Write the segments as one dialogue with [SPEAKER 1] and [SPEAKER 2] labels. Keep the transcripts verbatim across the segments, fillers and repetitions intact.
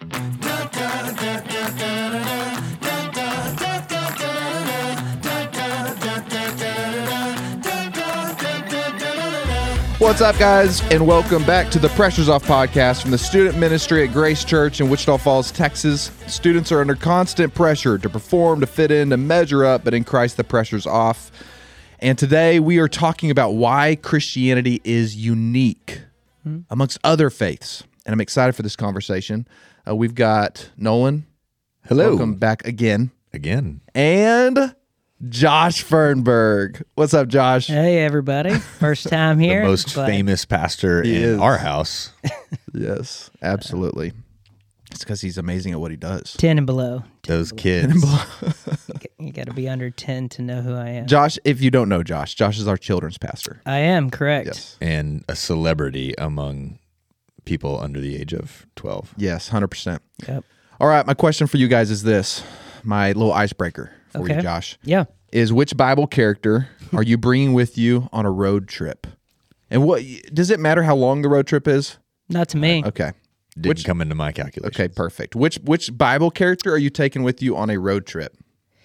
[SPEAKER 1] What's up, guys, and welcome back to the Pressures Off podcast from the student ministry at Grace Church in Wichita Falls, Texas. Students are under constant pressure to perform, to fit in, to measure up, but in Christ the pressure's off. And today we are talking about why Christianity is unique mm-hmm. amongst other faiths. And I'm excited for this conversation. Uh, we've got Nolan.
[SPEAKER 2] Hello.
[SPEAKER 1] Welcome back again.
[SPEAKER 2] Again.
[SPEAKER 1] And Josh Fernberg. What's up, Josh?
[SPEAKER 3] Hey, everybody. First time here.
[SPEAKER 2] The most
[SPEAKER 3] but...
[SPEAKER 2] famous pastor
[SPEAKER 1] He
[SPEAKER 2] in
[SPEAKER 1] is.
[SPEAKER 2] our house.
[SPEAKER 1] Yes, absolutely. It's because he's amazing at what he does.
[SPEAKER 3] ten and below.
[SPEAKER 2] Those kids.
[SPEAKER 3] You got to be under ten to know who I am.
[SPEAKER 1] Josh, if you don't know Josh, Josh is our children's pastor.
[SPEAKER 3] I am, correct.
[SPEAKER 1] Yes.
[SPEAKER 2] And a celebrity among people under the age of twelve.
[SPEAKER 1] Yes, one hundred percent.
[SPEAKER 3] Yep.
[SPEAKER 1] All right, my question for you guys is this. My little icebreaker for
[SPEAKER 3] Okay.
[SPEAKER 1] you, Josh.
[SPEAKER 3] Yeah.
[SPEAKER 1] Is which Bible character are you bringing with you on a road trip? And what does it matter how long the road trip is?
[SPEAKER 3] Not to me.
[SPEAKER 1] Okay.
[SPEAKER 2] Didn't
[SPEAKER 1] Which-
[SPEAKER 2] come into my calculation.
[SPEAKER 1] Okay, perfect. Which which Bible character are you taking with you on a road trip?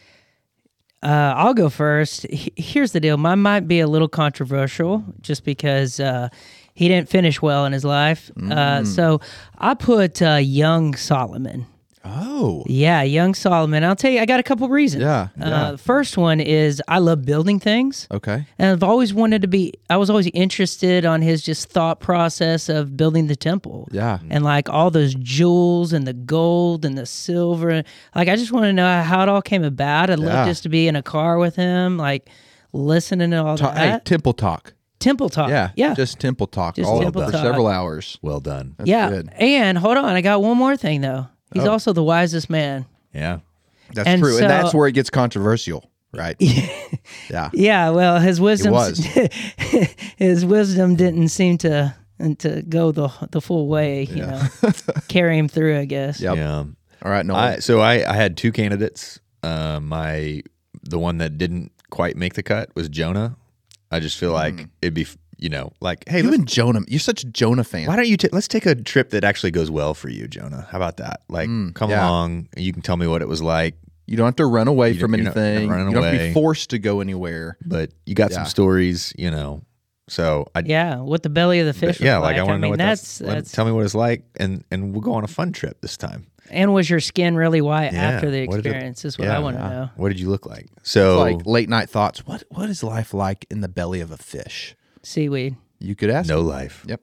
[SPEAKER 3] Uh, I'll go first. H- Here's the deal. Mine might be a little controversial just because uh, he didn't finish well in his life.
[SPEAKER 1] Mm.
[SPEAKER 3] Uh, so I put uh, young Solomon.
[SPEAKER 1] Oh.
[SPEAKER 3] Yeah, young Solomon. I'll tell you, I got a couple reasons.
[SPEAKER 1] Yeah,
[SPEAKER 3] Uh,
[SPEAKER 1] yeah.
[SPEAKER 3] the first one is I love building things.
[SPEAKER 1] Okay.
[SPEAKER 3] And I've always wanted to be, I was always interested on his just thought process of building the temple.
[SPEAKER 1] Yeah.
[SPEAKER 3] And like all those jewels and the gold and the silver. Like, I just want to know how it all came about. I'd
[SPEAKER 1] Yeah.
[SPEAKER 3] love just to be in a car with him, like listening to all
[SPEAKER 1] Ta- hey,
[SPEAKER 3] that.
[SPEAKER 1] temple talk.
[SPEAKER 3] Temple talk.
[SPEAKER 1] Yeah.
[SPEAKER 3] Yeah.
[SPEAKER 1] Just temple talk
[SPEAKER 3] Just
[SPEAKER 1] all
[SPEAKER 3] temple
[SPEAKER 1] for
[SPEAKER 3] talk.
[SPEAKER 1] several hours.
[SPEAKER 2] Well done.
[SPEAKER 1] That's
[SPEAKER 3] yeah.
[SPEAKER 1] good.
[SPEAKER 3] And hold on, I got one more thing though. He's
[SPEAKER 1] Oh.
[SPEAKER 3] also the wisest man.
[SPEAKER 2] Yeah.
[SPEAKER 1] That's
[SPEAKER 3] And
[SPEAKER 1] true.
[SPEAKER 3] so-
[SPEAKER 1] and that's where it gets controversial, right? Yeah.
[SPEAKER 3] Yeah, well, his wisdom,
[SPEAKER 1] was.
[SPEAKER 3] his wisdom didn't seem to to go the the full way. You
[SPEAKER 1] Yeah.
[SPEAKER 3] know, carry him through. I guess.
[SPEAKER 1] Yep.
[SPEAKER 2] Yeah.
[SPEAKER 1] All right, no.
[SPEAKER 2] I, so I, I had two candidates. Uh, my the one that didn't quite make the cut was Jonah. I just feel like it'd be, you know, like, hey,
[SPEAKER 1] you
[SPEAKER 2] let's-
[SPEAKER 1] and Jonah, you're such a Jonah fan.
[SPEAKER 2] why don't you ta- let's take a trip that actually goes well for you, Jonah? How about that? Like,
[SPEAKER 1] Mm,
[SPEAKER 2] come
[SPEAKER 1] yeah.
[SPEAKER 2] along, and you can tell me what it was like.
[SPEAKER 1] You don't have to run away
[SPEAKER 2] You
[SPEAKER 1] from
[SPEAKER 2] don't- you're not- you're
[SPEAKER 1] anything.
[SPEAKER 2] not running
[SPEAKER 1] you don't have to
[SPEAKER 2] away.
[SPEAKER 1] be forced to go anywhere.
[SPEAKER 2] But you got
[SPEAKER 1] Yeah.
[SPEAKER 2] some stories, you know. So I
[SPEAKER 3] Yeah, what the belly of the fish.
[SPEAKER 2] yeah,
[SPEAKER 3] was
[SPEAKER 2] like I want to know
[SPEAKER 3] mean,
[SPEAKER 2] what
[SPEAKER 3] that's,
[SPEAKER 2] that's. let-
[SPEAKER 3] that's
[SPEAKER 2] tell me what it's like, and and we'll go on a fun trip this time.
[SPEAKER 3] and was your skin really white
[SPEAKER 2] Yeah,
[SPEAKER 3] after the
[SPEAKER 2] what did it-
[SPEAKER 3] experience? Is what
[SPEAKER 2] yeah,
[SPEAKER 3] I want to
[SPEAKER 1] yeah.
[SPEAKER 3] know.
[SPEAKER 2] What did you look like? So
[SPEAKER 1] Like late night thoughts. What What is life like in the belly of a fish?
[SPEAKER 3] Seaweed.
[SPEAKER 1] You could ask.
[SPEAKER 2] no life.
[SPEAKER 1] Yep.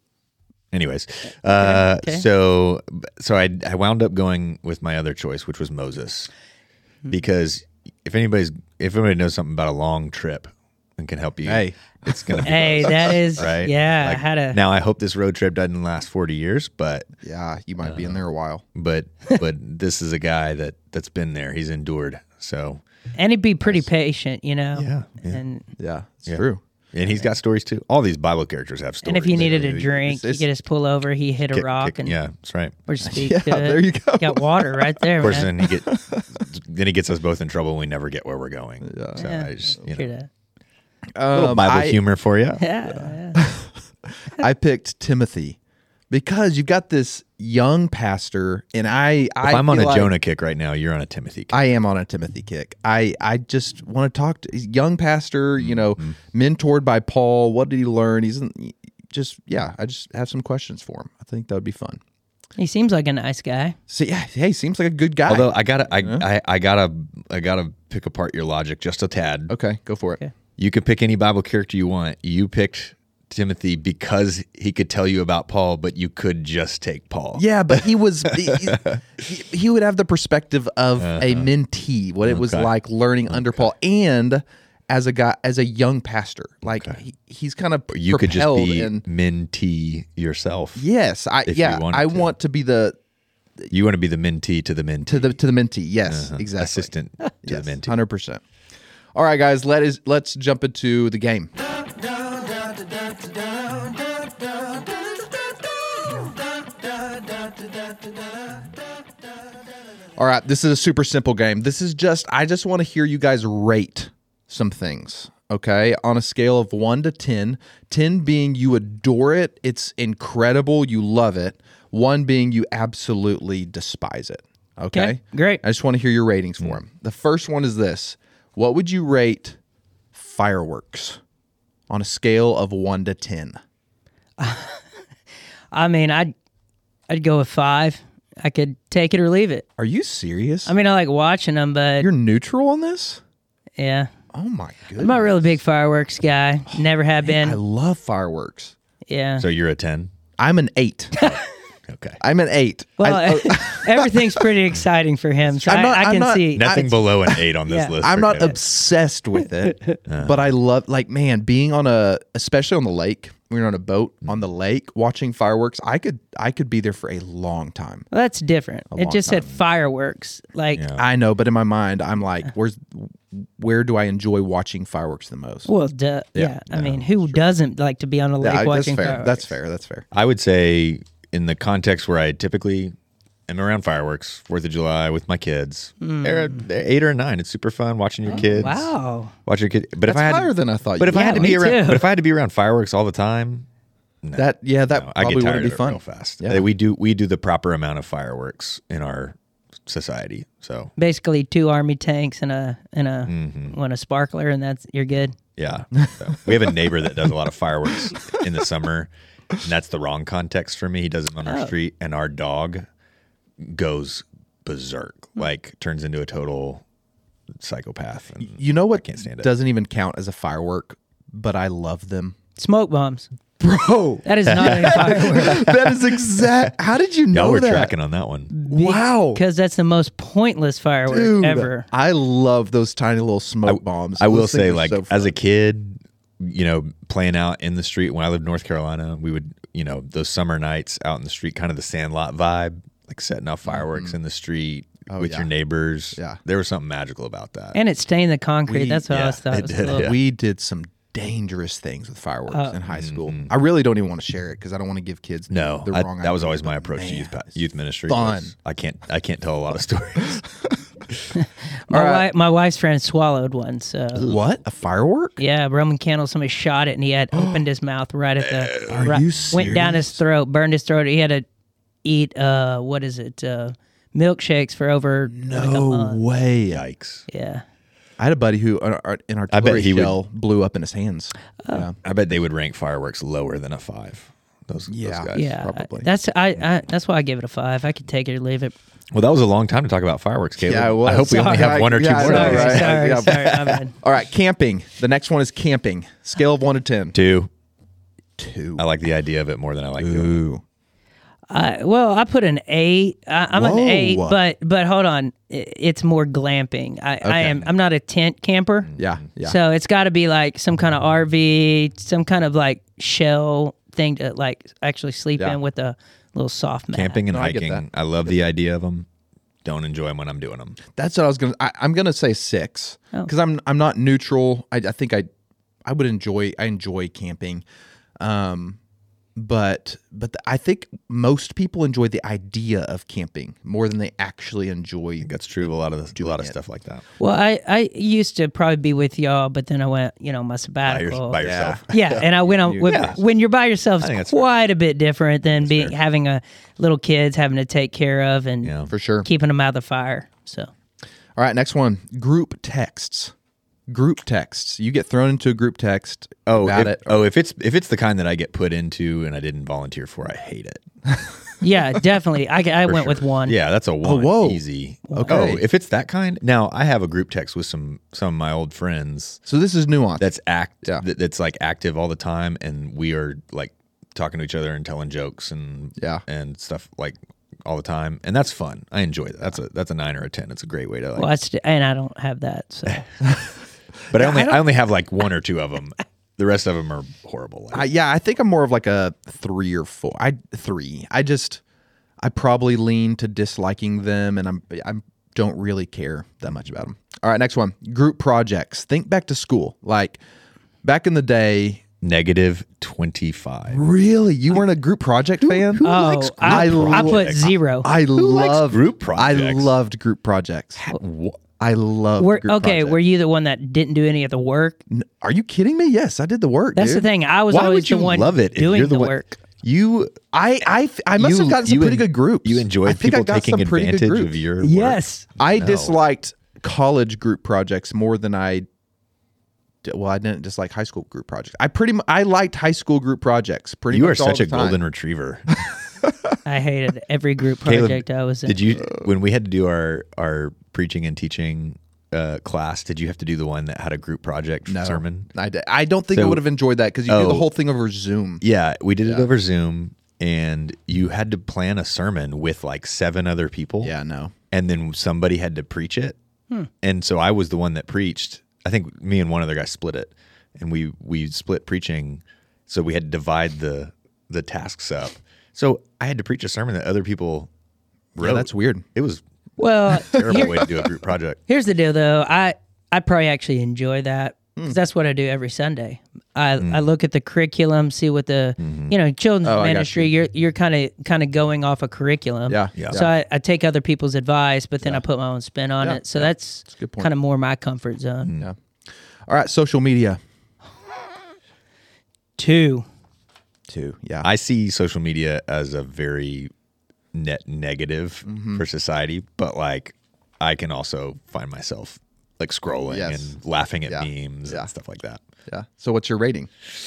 [SPEAKER 2] Anyways, uh,
[SPEAKER 3] okay.
[SPEAKER 2] so so I I wound up going with my other choice, which was Moses,
[SPEAKER 3] Hmm.
[SPEAKER 2] because if anybody's if anybody knows something about a long trip and can help you,
[SPEAKER 1] Hey.
[SPEAKER 2] it's gonna be
[SPEAKER 3] Hey,
[SPEAKER 2] Moses,
[SPEAKER 3] that is
[SPEAKER 2] right.
[SPEAKER 3] Yeah,
[SPEAKER 2] Like,
[SPEAKER 3] I had a.
[SPEAKER 2] now I hope this road trip doesn't last forty years, but
[SPEAKER 1] Yeah, you might be in there a while.
[SPEAKER 2] but but this is a guy that that's been there. He's endured. So
[SPEAKER 3] And he'd be pretty patient, you know.
[SPEAKER 2] Yeah, yeah.
[SPEAKER 3] And
[SPEAKER 1] Yeah, it's
[SPEAKER 2] Yeah.
[SPEAKER 1] true.
[SPEAKER 2] and he's got stories too. All these Bible characters have stories.
[SPEAKER 3] and if you needed a
[SPEAKER 1] It's-
[SPEAKER 3] drink,
[SPEAKER 1] it's-
[SPEAKER 3] you could just pull over. He hit a
[SPEAKER 2] Kick-
[SPEAKER 3] rock
[SPEAKER 2] kick-
[SPEAKER 3] and
[SPEAKER 2] yeah, that's right.
[SPEAKER 3] or speak
[SPEAKER 1] Yeah,
[SPEAKER 3] to it.
[SPEAKER 1] there you go.
[SPEAKER 3] Got water right there,
[SPEAKER 2] Of course,
[SPEAKER 3] man.
[SPEAKER 2] then he get then he gets us both in trouble. and We never get where we're going.
[SPEAKER 1] Yeah.
[SPEAKER 2] So
[SPEAKER 3] Yeah,
[SPEAKER 2] I just you
[SPEAKER 3] hear
[SPEAKER 2] know,
[SPEAKER 3] that.
[SPEAKER 2] a little
[SPEAKER 1] Um,
[SPEAKER 2] Bible
[SPEAKER 1] I,
[SPEAKER 2] humor for you.
[SPEAKER 3] Yeah, yeah.
[SPEAKER 1] I picked Timothy because you've got this young pastor, and I. I
[SPEAKER 2] If I'm on a
[SPEAKER 1] feel like
[SPEAKER 2] Jonah kick right now, you're on a Timothy kick.
[SPEAKER 1] I am on a Timothy kick. I, I just want to talk to young pastor, you know,
[SPEAKER 2] Mm-hmm.
[SPEAKER 1] mentored by Paul. What did he learn? He's in, just, yeah, I just have some questions for him. I think that would be fun.
[SPEAKER 3] He seems like a nice guy.
[SPEAKER 1] So, yeah, hey, seems like a good guy.
[SPEAKER 2] Although I gotta, I, I, I gotta, I gotta pick apart your logic just a tad.
[SPEAKER 1] okay, go for it.
[SPEAKER 3] Okay.
[SPEAKER 2] You can pick any Bible character you want. You picked Timothy because he could tell you about Paul, but you could just take Paul.
[SPEAKER 1] Yeah, but he was, he, he, he would have the perspective of a mentee, what it was
[SPEAKER 2] Okay.
[SPEAKER 1] like learning under Paul, and as a guy, as a young pastor. Like, he, he's kind of
[SPEAKER 2] You could just
[SPEAKER 1] propelled
[SPEAKER 2] be
[SPEAKER 1] in-
[SPEAKER 2] mentee yourself.
[SPEAKER 1] Yes, I
[SPEAKER 2] if you
[SPEAKER 1] yeah,
[SPEAKER 2] wanted
[SPEAKER 1] I
[SPEAKER 2] to.
[SPEAKER 1] want to be the
[SPEAKER 2] You want to be the mentee to the mentee.
[SPEAKER 1] to the to the mentee. Yes,
[SPEAKER 2] Uh-huh.
[SPEAKER 1] exactly.
[SPEAKER 2] Assistant to
[SPEAKER 1] Yes,
[SPEAKER 2] the mentee.
[SPEAKER 1] hundred percent. All right, guys, let is let's jump into the game. All right, this is a super simple game. This is just I just want to hear you guys rate some things. Okay, on a scale of one to ten, ten being you adore it, it's incredible, you love it. One being you absolutely despise it. Okay?
[SPEAKER 3] Okay, great.
[SPEAKER 1] I just want to hear your ratings for them. The first one is this. What would you rate fireworks on a scale of one to ten?
[SPEAKER 3] I mean, I'd I'd go with five. I could take it or leave it.
[SPEAKER 1] Are you serious?
[SPEAKER 3] I mean, I like watching them, but
[SPEAKER 1] You're neutral on this?
[SPEAKER 3] yeah,
[SPEAKER 1] Oh my goodness.
[SPEAKER 3] I'm not really a big fireworks guy. Never have been.
[SPEAKER 1] I love fireworks.
[SPEAKER 3] Yeah.
[SPEAKER 2] So you're a ten?
[SPEAKER 1] I'm an eight.
[SPEAKER 2] Okay.
[SPEAKER 1] I'm an eight.
[SPEAKER 3] Well,
[SPEAKER 1] I,
[SPEAKER 3] everything's pretty exciting for him, so
[SPEAKER 1] I'm not-
[SPEAKER 3] I, I
[SPEAKER 1] I'm
[SPEAKER 3] can
[SPEAKER 1] not-
[SPEAKER 3] see.
[SPEAKER 2] Nothing below an eight on this
[SPEAKER 3] Yeah.
[SPEAKER 2] list.
[SPEAKER 1] I'm
[SPEAKER 2] for
[SPEAKER 1] not
[SPEAKER 2] Caleb.
[SPEAKER 1] obsessed with it, but I love, like, man, being on a, especially on the lake, when you're on a boat on the lake watching fireworks, I could, I could be there for a long time.
[SPEAKER 3] Well, that's different. It
[SPEAKER 1] long
[SPEAKER 3] just said
[SPEAKER 1] time.
[SPEAKER 3] fireworks. Like,
[SPEAKER 2] Yeah.
[SPEAKER 1] I know, but in my mind, I'm like, where's, where do I enjoy watching fireworks the most?
[SPEAKER 3] well, duh, yeah. I mean, who doesn't like to be on a lake
[SPEAKER 1] Yeah, that's
[SPEAKER 3] watching
[SPEAKER 1] fair.
[SPEAKER 3] fireworks?
[SPEAKER 1] That's fair. That's fair.
[SPEAKER 2] I would say in the context where I typically am around fireworks, Fourth of July with my kids, they're a- they're eight or a nine. It's super fun watching your kids.
[SPEAKER 3] Wow.
[SPEAKER 2] Watch your kid. But
[SPEAKER 1] That's
[SPEAKER 2] if I had,
[SPEAKER 1] higher than I thought.
[SPEAKER 2] but
[SPEAKER 1] you
[SPEAKER 2] if I
[SPEAKER 1] would.
[SPEAKER 2] had to
[SPEAKER 3] Yeah,
[SPEAKER 2] be
[SPEAKER 3] me
[SPEAKER 2] around,
[SPEAKER 3] too.
[SPEAKER 2] but if I had to be around fireworks all the time, no,
[SPEAKER 1] that, yeah, that
[SPEAKER 2] no, I
[SPEAKER 1] probably
[SPEAKER 2] get tired
[SPEAKER 1] wouldn't be
[SPEAKER 2] of it
[SPEAKER 1] fun.
[SPEAKER 2] real fast.
[SPEAKER 1] Yeah.
[SPEAKER 2] We do we do the proper amount of fireworks in our society. So
[SPEAKER 3] Basically, two army tanks and a and a
[SPEAKER 1] Mm-hmm.
[SPEAKER 3] one a sparkler, and that's you're good.
[SPEAKER 2] yeah, so, we have a neighbor that does a lot of fireworks in the summer, and that's the wrong context for me. He does them on our
[SPEAKER 3] Oh.
[SPEAKER 2] street, and our dog goes berserk, like turns into a total psychopath. And
[SPEAKER 1] You know what
[SPEAKER 2] can't stand it.
[SPEAKER 1] doesn't even count as a firework, but I love them.
[SPEAKER 3] Smoke bombs.
[SPEAKER 1] Bro,
[SPEAKER 3] That is not a firework
[SPEAKER 1] that is exact. How did you know
[SPEAKER 2] Y'all were
[SPEAKER 1] that?
[SPEAKER 2] tracking on that one.
[SPEAKER 1] Wow.
[SPEAKER 3] because that's the most pointless firework
[SPEAKER 1] Dude,
[SPEAKER 3] ever.
[SPEAKER 1] I love those tiny little smoke bombs.
[SPEAKER 2] I will
[SPEAKER 1] Those things
[SPEAKER 2] say,
[SPEAKER 1] are
[SPEAKER 2] like,
[SPEAKER 1] so
[SPEAKER 2] as a
[SPEAKER 1] fun.
[SPEAKER 2] kid, you know, playing out in the street when I lived in North Carolina, we would, you know, those summer nights out in the street, kind of the Sandlot vibe, like setting off fireworks in the street
[SPEAKER 1] Oh,
[SPEAKER 2] with
[SPEAKER 1] yeah.
[SPEAKER 2] your neighbors.
[SPEAKER 1] Yeah.
[SPEAKER 2] There was something magical about that.
[SPEAKER 3] And it stained the concrete.
[SPEAKER 1] We-
[SPEAKER 3] that's what I
[SPEAKER 2] yeah,
[SPEAKER 3] always thought.
[SPEAKER 2] it
[SPEAKER 3] was
[SPEAKER 2] did,
[SPEAKER 3] cool.
[SPEAKER 2] yeah.
[SPEAKER 1] we did some dangerous things with fireworks
[SPEAKER 3] Oh.
[SPEAKER 1] in high school.
[SPEAKER 2] Mm-hmm.
[SPEAKER 1] I really don't even want to share it because I don't want to give kids
[SPEAKER 2] no,
[SPEAKER 1] the
[SPEAKER 2] I-
[SPEAKER 1] wrong
[SPEAKER 2] that was
[SPEAKER 1] idea,
[SPEAKER 2] always my
[SPEAKER 1] but
[SPEAKER 2] approach to
[SPEAKER 1] man,
[SPEAKER 2] youth, pa-
[SPEAKER 1] it's
[SPEAKER 2] youth ministry.
[SPEAKER 1] fun.
[SPEAKER 2] was, I can't, I can't tell a lot of stories.
[SPEAKER 3] My,
[SPEAKER 1] All right.
[SPEAKER 3] wife, my wife's friend swallowed one. So
[SPEAKER 1] What? A firework?
[SPEAKER 3] yeah, Roman candle. Somebody shot it, and he had opened his mouth right at the.
[SPEAKER 1] Are
[SPEAKER 3] right-
[SPEAKER 1] you
[SPEAKER 3] Went down his
[SPEAKER 1] serious?
[SPEAKER 3] throat, burned his throat. He had to eat uh, what is it? Uh, milkshakes for over like a
[SPEAKER 1] No
[SPEAKER 3] month.
[SPEAKER 1] way.
[SPEAKER 2] Yikes.
[SPEAKER 3] Yeah.
[SPEAKER 1] I had a buddy who uh, uh, an
[SPEAKER 2] bet
[SPEAKER 1] artillery
[SPEAKER 2] he would-
[SPEAKER 1] shell blew up in his hands. Yeah.
[SPEAKER 2] I bet they would rank fireworks lower than a five. Those,
[SPEAKER 1] Yeah.
[SPEAKER 2] those guys.
[SPEAKER 3] Yeah,
[SPEAKER 1] probably.
[SPEAKER 3] that's I, I. That's why I give it a five. I could take it or leave it.
[SPEAKER 2] Well, that was a long time to talk about fireworks, Caleb.
[SPEAKER 1] Yeah, it was.
[SPEAKER 2] I hope we only
[SPEAKER 1] Sorry.
[SPEAKER 2] have one or two
[SPEAKER 1] Yeah, I
[SPEAKER 2] more.
[SPEAKER 1] know,
[SPEAKER 2] of these.
[SPEAKER 1] right?
[SPEAKER 3] Sorry,
[SPEAKER 1] Yeah.
[SPEAKER 3] sorry, my bad.
[SPEAKER 1] All right, camping. The next one is camping. Scale of one to ten.
[SPEAKER 2] Two.
[SPEAKER 1] Two.
[SPEAKER 2] I like the idea of it more than I like doing it.
[SPEAKER 1] Ooh.
[SPEAKER 3] I, well, I put an eight. I, I'm
[SPEAKER 1] Whoa.
[SPEAKER 3] an eight, but but hold on, I- it's more glamping. I, I am. I'm not a tent camper.
[SPEAKER 1] Yeah. Yeah.
[SPEAKER 3] So it's got to be like some kind of R V, some kind of like shell thing to like actually sleep
[SPEAKER 1] Yeah.
[SPEAKER 3] in with a little soft mat.
[SPEAKER 2] Camping and
[SPEAKER 1] No, I get
[SPEAKER 2] hiking, I, love the idea of them. Don't enjoy them when I'm doing them.
[SPEAKER 1] That's what I was gonna. I, I'm gonna say six
[SPEAKER 3] Oh.
[SPEAKER 1] because I'm I'm not neutral. I, I think I I would enjoy I enjoy camping, um, but but the, I think most people enjoy the idea of camping more than they actually enjoy.
[SPEAKER 2] That's true of a lot of the, a lot of
[SPEAKER 1] it.
[SPEAKER 2] stuff like that.
[SPEAKER 3] Well, I I used to probably be with y'all, but then I went, you know, my
[SPEAKER 2] By, your,
[SPEAKER 3] sabbatical.
[SPEAKER 2] by yourself.
[SPEAKER 3] Yeah, and I went on. With,
[SPEAKER 2] Yeah.
[SPEAKER 3] When you're by yourself,
[SPEAKER 2] I think
[SPEAKER 3] it's
[SPEAKER 2] that's fair.
[SPEAKER 3] quite a bit different than being
[SPEAKER 2] fair.
[SPEAKER 3] having a little kids having to take care of and
[SPEAKER 2] Yeah.
[SPEAKER 1] For sure.
[SPEAKER 3] keeping them out of the fire. So
[SPEAKER 1] All right, next one. Group texts. Group texts. You get thrown into a group text
[SPEAKER 2] Oh,
[SPEAKER 1] about
[SPEAKER 2] if,
[SPEAKER 1] it.
[SPEAKER 2] oh, if it's if it's the kind that I get put into and I didn't volunteer for, I hate it.
[SPEAKER 3] yeah, definitely. I, I
[SPEAKER 2] For
[SPEAKER 3] went
[SPEAKER 2] sure.
[SPEAKER 3] with one.
[SPEAKER 2] Yeah, that's a one.
[SPEAKER 1] whoa.
[SPEAKER 2] Easy.
[SPEAKER 1] Okay.
[SPEAKER 2] Oh, if it's that kind. Now I have a group text with some some of my old friends
[SPEAKER 1] So this is nuance.
[SPEAKER 2] that's act
[SPEAKER 1] Yeah.
[SPEAKER 2] that, that's like active all the time, and we are like talking to each other and telling jokes and
[SPEAKER 1] Yeah.
[SPEAKER 2] and stuff like all the time, and that's fun. I enjoy that. That's a that's a nine or a ten. It's a great way to like.
[SPEAKER 3] Well, that's and I don't have that. So
[SPEAKER 2] but I only I, only have like one or two of them. The rest of them are horrible. Like,
[SPEAKER 1] I, yeah, I think I'm more of like a three or four. I three. I just I probably lean to disliking them, and I'm I don't really care that much about them. All right, next one. Group projects. Think back to school, like back in the day.
[SPEAKER 2] Negative twenty-five.
[SPEAKER 1] Really, you weren't a group project fan?
[SPEAKER 3] oh,
[SPEAKER 2] likes
[SPEAKER 3] I,
[SPEAKER 1] group
[SPEAKER 3] I put
[SPEAKER 2] projects?
[SPEAKER 3] zero.
[SPEAKER 1] I
[SPEAKER 2] likes
[SPEAKER 1] love
[SPEAKER 2] group
[SPEAKER 1] I
[SPEAKER 2] projects?
[SPEAKER 1] loved group projects.
[SPEAKER 2] Wha-
[SPEAKER 1] I love.
[SPEAKER 3] Were,
[SPEAKER 1] group
[SPEAKER 3] okay,
[SPEAKER 1] projects.
[SPEAKER 3] were you the one that didn't do any of the work?
[SPEAKER 1] N- Are you kidding me? Yes, I did the work.
[SPEAKER 3] That's
[SPEAKER 1] dude.
[SPEAKER 3] the thing. I was
[SPEAKER 2] Why
[SPEAKER 3] always
[SPEAKER 2] would you
[SPEAKER 3] the one
[SPEAKER 2] love it if
[SPEAKER 3] doing
[SPEAKER 2] you're the
[SPEAKER 3] the
[SPEAKER 2] one-
[SPEAKER 3] work.
[SPEAKER 2] You
[SPEAKER 1] I I, f- I must
[SPEAKER 2] You-
[SPEAKER 1] have gotten some
[SPEAKER 2] you
[SPEAKER 1] pretty
[SPEAKER 2] en-
[SPEAKER 1] good groups.
[SPEAKER 2] you enjoyed
[SPEAKER 1] I think I
[SPEAKER 2] people
[SPEAKER 1] got
[SPEAKER 2] taking
[SPEAKER 1] some pretty good
[SPEAKER 2] advantage of
[SPEAKER 1] groups.
[SPEAKER 2] your work.
[SPEAKER 3] Yes.
[SPEAKER 1] I
[SPEAKER 2] No.
[SPEAKER 1] disliked college group projects more than I. d- Well, I didn't dislike high school group projects. I pretty mu- I liked high school group projects. Pretty
[SPEAKER 2] You
[SPEAKER 1] much
[SPEAKER 2] are
[SPEAKER 1] all
[SPEAKER 2] such
[SPEAKER 1] the
[SPEAKER 2] a
[SPEAKER 1] time.
[SPEAKER 2] golden retriever.
[SPEAKER 3] I hated every group
[SPEAKER 2] Caleb,
[SPEAKER 3] project I was in.
[SPEAKER 2] Did you when we had to do our our preaching and teaching uh, class? Did you have to do the one that had a group project
[SPEAKER 1] No.
[SPEAKER 2] sermon?
[SPEAKER 1] I, d- I don't think I
[SPEAKER 2] So-
[SPEAKER 1] would have enjoyed that because you do the
[SPEAKER 2] Oh.
[SPEAKER 1] whole thing over Zoom.
[SPEAKER 2] Yeah, we did it
[SPEAKER 1] Yeah.
[SPEAKER 2] over Zoom, and you had to plan a sermon with like seven other people.
[SPEAKER 1] Yeah, no.
[SPEAKER 2] and then somebody had to preach it. And so I was the one that preached. I think me and one other guy split it, and we we split preaching. So we had to divide the the tasks up. So I had to preach a sermon that other people wrote.
[SPEAKER 1] Yeah, that's weird.
[SPEAKER 2] It was
[SPEAKER 3] well,
[SPEAKER 2] a terrible
[SPEAKER 3] here-
[SPEAKER 2] way to do a group project.
[SPEAKER 3] here's the deal, though. I I probably actually enjoy that
[SPEAKER 1] Hmm.
[SPEAKER 3] because that's what I do every Sunday. I, I look at the curriculum, see what the
[SPEAKER 2] Mm-hmm.
[SPEAKER 3] you know children's
[SPEAKER 1] Oh, I got
[SPEAKER 3] ministry.
[SPEAKER 1] you.
[SPEAKER 3] You're you're kind of kind of going off a curriculum.
[SPEAKER 1] Yeah,
[SPEAKER 2] Yeah.
[SPEAKER 3] So I, I take other people's advice, but then I put my own spin on
[SPEAKER 1] Yeah,
[SPEAKER 3] it. So that's
[SPEAKER 1] a good point.
[SPEAKER 3] kind of more my comfort zone.
[SPEAKER 1] Yeah. All right, social media.
[SPEAKER 3] Two.
[SPEAKER 1] Two. Yeah.
[SPEAKER 2] I see social media as a very net negative
[SPEAKER 1] Mm-hmm.
[SPEAKER 2] for society, but like I can also find myself like scrolling
[SPEAKER 1] Yes.
[SPEAKER 2] and laughing at
[SPEAKER 1] Yeah.
[SPEAKER 2] memes
[SPEAKER 1] Yeah.
[SPEAKER 2] and stuff like that.
[SPEAKER 1] yeah. So what's your rating?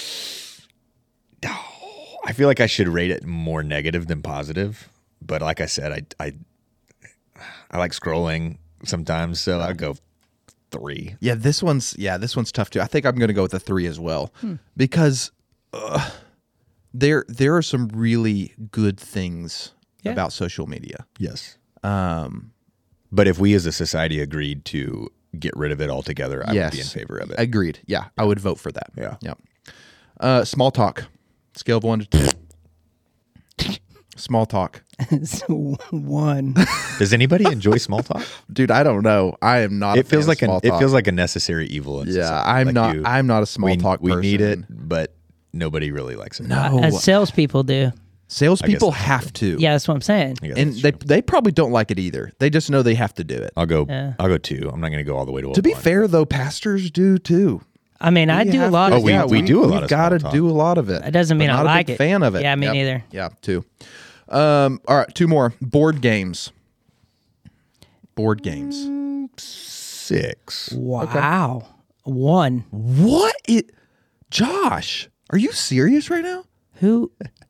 [SPEAKER 2] I feel like I should rate it more negative than positive, but like I said, I I, I like scrolling sometimes, so I go three.
[SPEAKER 1] Yeah, this one's yeah, this one's tough too. I think I'm going to go with a three as well because uh, there there are some really good things
[SPEAKER 3] Yeah.
[SPEAKER 1] about social media.
[SPEAKER 2] Yes,
[SPEAKER 1] Um,
[SPEAKER 2] but if we as a society agreed to get rid of it altogether, I
[SPEAKER 1] yes,
[SPEAKER 2] would be in favor of it.
[SPEAKER 1] Agreed. Yeah, I would vote for that.
[SPEAKER 2] Yeah.
[SPEAKER 1] yeah. Uh, small talk, scale of one to ten. Small talk,
[SPEAKER 3] So one.
[SPEAKER 2] Does anybody enjoy small talk?
[SPEAKER 1] dude. I don't know. I am not.
[SPEAKER 2] It
[SPEAKER 1] a
[SPEAKER 2] feels
[SPEAKER 1] fan
[SPEAKER 2] like
[SPEAKER 1] of small
[SPEAKER 2] an, it
[SPEAKER 1] talk.
[SPEAKER 2] feels like a necessary evil. In
[SPEAKER 1] Yeah,
[SPEAKER 2] society.
[SPEAKER 1] I'm
[SPEAKER 2] Like
[SPEAKER 1] not.
[SPEAKER 2] you-
[SPEAKER 1] I'm not a small
[SPEAKER 2] we,
[SPEAKER 1] talk.
[SPEAKER 2] we
[SPEAKER 1] person.
[SPEAKER 2] need it, but nobody really likes it.
[SPEAKER 1] No,
[SPEAKER 3] As salespeople do.
[SPEAKER 1] salespeople
[SPEAKER 2] that's
[SPEAKER 1] have to.
[SPEAKER 3] Yeah, that's what I'm saying.
[SPEAKER 2] I guess
[SPEAKER 1] and
[SPEAKER 2] that's
[SPEAKER 1] they
[SPEAKER 2] true.
[SPEAKER 1] they probably don't like it either. They just know they have to do it.
[SPEAKER 2] I'll go.
[SPEAKER 3] Yeah.
[SPEAKER 2] I'll go two. I'm not going to go all the way to. A
[SPEAKER 1] To be
[SPEAKER 2] one.
[SPEAKER 1] fair, though, pastors do too.
[SPEAKER 3] I mean, I
[SPEAKER 1] We
[SPEAKER 3] do a
[SPEAKER 1] have
[SPEAKER 3] lot
[SPEAKER 1] to-
[SPEAKER 3] of
[SPEAKER 2] Oh, we-
[SPEAKER 3] small
[SPEAKER 2] we
[SPEAKER 3] talk.
[SPEAKER 2] do a lot
[SPEAKER 1] We've
[SPEAKER 2] of
[SPEAKER 1] got to
[SPEAKER 2] small talk.
[SPEAKER 1] do a lot of it.
[SPEAKER 3] That doesn't mean
[SPEAKER 1] But
[SPEAKER 3] I
[SPEAKER 1] not a
[SPEAKER 3] like
[SPEAKER 1] big
[SPEAKER 3] it.
[SPEAKER 1] fan of it.
[SPEAKER 3] Yeah, me
[SPEAKER 1] Yep.
[SPEAKER 3] neither.
[SPEAKER 1] Yeah, two. Um, all right, two more. Board games. Board games.
[SPEAKER 2] Six.
[SPEAKER 3] Wow. One.
[SPEAKER 1] What? It, Josh, are you serious right now?
[SPEAKER 3] Who?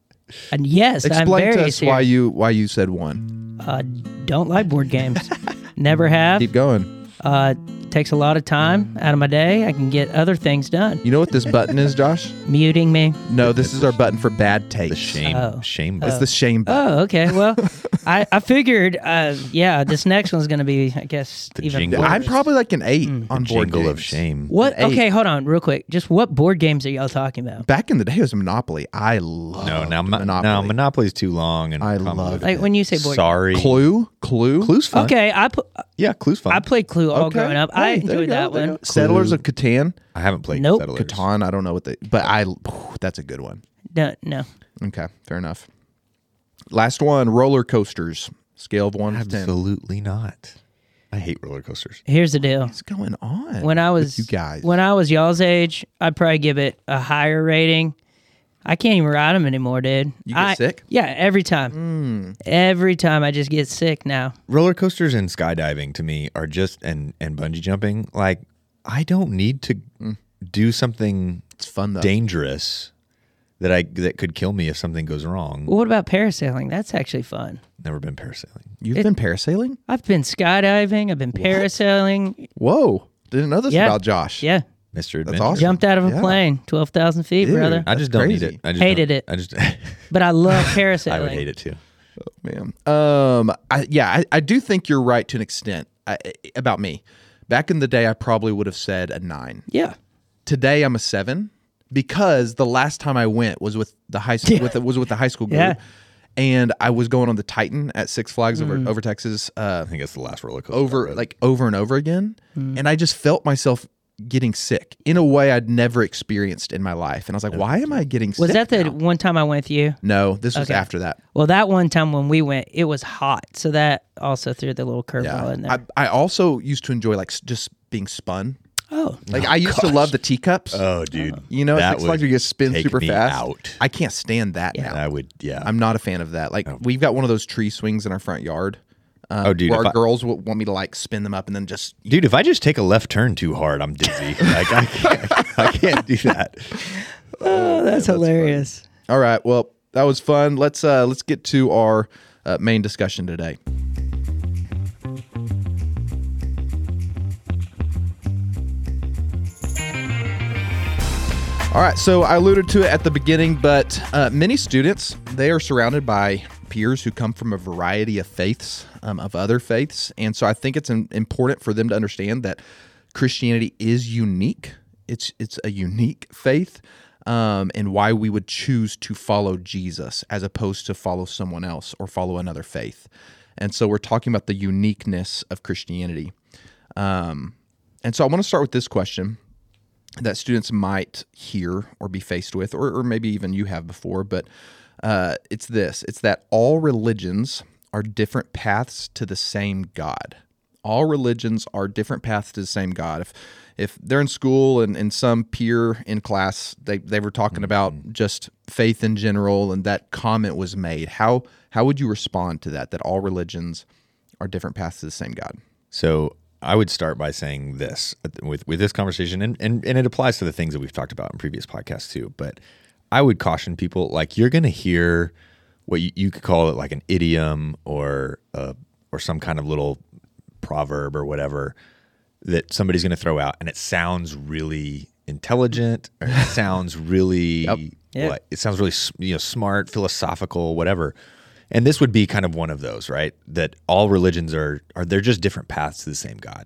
[SPEAKER 3] And yes, I'm
[SPEAKER 1] Explain
[SPEAKER 3] very
[SPEAKER 1] to us
[SPEAKER 3] serious.
[SPEAKER 1] why you why you said one.
[SPEAKER 3] uh, don't like board games. Never have.
[SPEAKER 1] Keep going.
[SPEAKER 3] Uh, takes a lot of time out of my day. I can get other things done.
[SPEAKER 1] You know what this button is, Josh?
[SPEAKER 3] Muting me.
[SPEAKER 1] No, this is our button for bad taste.
[SPEAKER 2] The shame.
[SPEAKER 3] Oh.
[SPEAKER 2] Shame.
[SPEAKER 1] It's the shame button.
[SPEAKER 3] Oh, okay. Well, I, I figured, uh, yeah, this next one's going to be, I guess,
[SPEAKER 2] The
[SPEAKER 3] even
[SPEAKER 2] jingle.
[SPEAKER 3] worse.
[SPEAKER 1] I'm probably like an eight
[SPEAKER 3] Hmm.
[SPEAKER 1] on board
[SPEAKER 2] jingle
[SPEAKER 1] games.
[SPEAKER 2] of shame.
[SPEAKER 3] What?
[SPEAKER 1] an eight.
[SPEAKER 3] Okay, hold on, real quick. Just what board games are y'all talking about?
[SPEAKER 1] Back in the day, it was Monopoly. I love
[SPEAKER 2] No, now Mo-
[SPEAKER 1] Monopoly.
[SPEAKER 2] now Monopoly's too long and
[SPEAKER 1] I
[SPEAKER 2] convoluted.
[SPEAKER 1] love
[SPEAKER 3] Like when you say board
[SPEAKER 2] Sorry.
[SPEAKER 1] Clue, Clue.
[SPEAKER 2] Clue's fun.
[SPEAKER 3] Okay, I put,
[SPEAKER 2] Yeah, Clue's fun.
[SPEAKER 3] I played Clue all
[SPEAKER 1] Okay.
[SPEAKER 3] growing up. I
[SPEAKER 1] Hey, there you
[SPEAKER 3] enjoyed
[SPEAKER 1] go,
[SPEAKER 3] that
[SPEAKER 1] there you
[SPEAKER 3] one.
[SPEAKER 1] go. Settlers of Catan.
[SPEAKER 2] I haven't played
[SPEAKER 3] Nope.
[SPEAKER 2] Settlers.
[SPEAKER 1] Catan. I don't know what they, but I. That's a good one.
[SPEAKER 3] No, no.
[SPEAKER 1] Okay, fair enough. Last one: roller coasters. Scale of one to ten.
[SPEAKER 2] Absolutely not. I hate roller coasters.
[SPEAKER 3] Here's the deal.
[SPEAKER 1] What's going on?
[SPEAKER 3] When I
[SPEAKER 1] with
[SPEAKER 3] was
[SPEAKER 1] you guys,
[SPEAKER 3] when I was y'all's age, I'd probably give it a higher rating. I can't even ride them anymore, dude.
[SPEAKER 1] You get
[SPEAKER 3] I-
[SPEAKER 1] sick?
[SPEAKER 3] Yeah, every time. Every time I just get sick now.
[SPEAKER 2] Roller coasters and skydiving to me are just and and bungee jumping. Like I don't need to do something
[SPEAKER 1] it's fun though.
[SPEAKER 2] dangerous that I that could kill me if something goes wrong.
[SPEAKER 3] Well, what about parasailing? That's actually fun.
[SPEAKER 2] Never been parasailing.
[SPEAKER 1] You've
[SPEAKER 3] It-
[SPEAKER 1] been parasailing?
[SPEAKER 3] I've been skydiving. I've been parasailing.
[SPEAKER 1] Whoa! Didn't know this
[SPEAKER 3] Yeah.
[SPEAKER 1] about Josh.
[SPEAKER 3] Yeah,
[SPEAKER 2] Mister
[SPEAKER 1] That's
[SPEAKER 2] Adventure.
[SPEAKER 1] awesome.
[SPEAKER 3] jumped out of a
[SPEAKER 1] Yeah.
[SPEAKER 3] plane, twelve thousand feet,
[SPEAKER 1] Dude.
[SPEAKER 3] brother.
[SPEAKER 2] I just
[SPEAKER 1] That's
[SPEAKER 2] don't
[SPEAKER 1] crazy.
[SPEAKER 2] need it. I just
[SPEAKER 3] Hated
[SPEAKER 2] don't-
[SPEAKER 3] it.
[SPEAKER 2] I just
[SPEAKER 3] But I love parasailing.
[SPEAKER 2] I would hate it too.
[SPEAKER 1] Man. Um. I, yeah. I, I do think you're right to an extent I, about me. Back in the day, I probably would have said a nine.
[SPEAKER 3] Yeah.
[SPEAKER 1] Today, I'm a seven because the last time I went was with the high school.
[SPEAKER 3] Yeah.
[SPEAKER 1] With the, was with the high school group.
[SPEAKER 3] Yeah.
[SPEAKER 1] And I was going on the Titan at Six Flags over over Texas. Uh,
[SPEAKER 2] I think it's the last roller coaster. I
[SPEAKER 1] over
[SPEAKER 2] rode.
[SPEAKER 1] like over and over again, and I just felt myself getting sick in a way I'd never experienced in my life. And I was like, why am I getting sick?
[SPEAKER 3] Was that the
[SPEAKER 1] now?
[SPEAKER 3] one time I went with you?
[SPEAKER 1] No, this was
[SPEAKER 3] Okay.
[SPEAKER 1] after that.
[SPEAKER 3] Well, that one time when we went, it was hot, so that also threw the little curveball
[SPEAKER 1] Yeah.
[SPEAKER 3] in there.
[SPEAKER 1] I, I also used to enjoy like s- just being spun.
[SPEAKER 3] Oh,
[SPEAKER 1] Like I used to love the teacups.
[SPEAKER 2] Oh, dude.
[SPEAKER 1] you know,
[SPEAKER 2] that
[SPEAKER 1] it's like
[SPEAKER 2] would
[SPEAKER 1] you just spin
[SPEAKER 2] take
[SPEAKER 1] super
[SPEAKER 2] me
[SPEAKER 1] fast.
[SPEAKER 2] out.
[SPEAKER 1] I can't stand that now.
[SPEAKER 2] I would, yeah.
[SPEAKER 1] I'm not a fan of that. Like we've got one of those tree swings in our front yard. Uh,
[SPEAKER 2] Oh, dude,
[SPEAKER 1] where
[SPEAKER 2] if
[SPEAKER 1] our
[SPEAKER 2] I-
[SPEAKER 1] girls will want me to like spin them up and then just.
[SPEAKER 2] Dude, if I just take a left turn too hard, I'm dizzy. Like I can't, I can't do that.
[SPEAKER 3] oh that's hilarious.
[SPEAKER 1] All right. Well, that was fun. Let's uh let's get to our uh, main discussion today. All right, so I alluded to it at the beginning, but uh, many students, they are surrounded by peers who come from a variety of faiths, um, of other faiths. And so I think it's im- important for them to understand that Christianity is unique. It's it's a unique faith, um, and why we would choose to follow Jesus as opposed to follow someone else or follow another faith. And so we're talking about the uniqueness of Christianity. Um, and so I want to start with this question that students might hear or be faced with, or, or maybe even you have before, but uh, it's this. It's that all religions are different paths to the same God. All religions are different paths to the same God. If if they're in school and, and some peer in class, they, they were talking mm-hmm. about just faith in general, and that comment was made, how how would you respond to that, that all religions are different paths to the same God?
[SPEAKER 2] So I would start by saying this with, with this conversation, and, and, and it applies to the things that we've talked about in previous podcasts too, but I would caution people, like you're going to hear what you, you could call it like an idiom or uh, or some kind of little proverb or whatever that somebody's going to throw out, and it sounds really intelligent, or it sounds really,
[SPEAKER 1] Yep.
[SPEAKER 3] Yeah.
[SPEAKER 2] what, it sounds really you know smart, philosophical, whatever. And this would be kind of one of those, right? That all religions are are they're just different paths to the same God,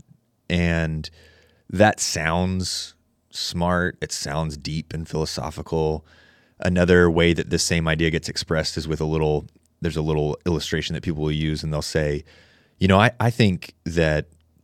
[SPEAKER 2] and that sounds smart. It sounds deep and philosophical. Another way that this same idea gets expressed is with a little. There's a little illustration that people will use, and they'll say, you know, I, I think that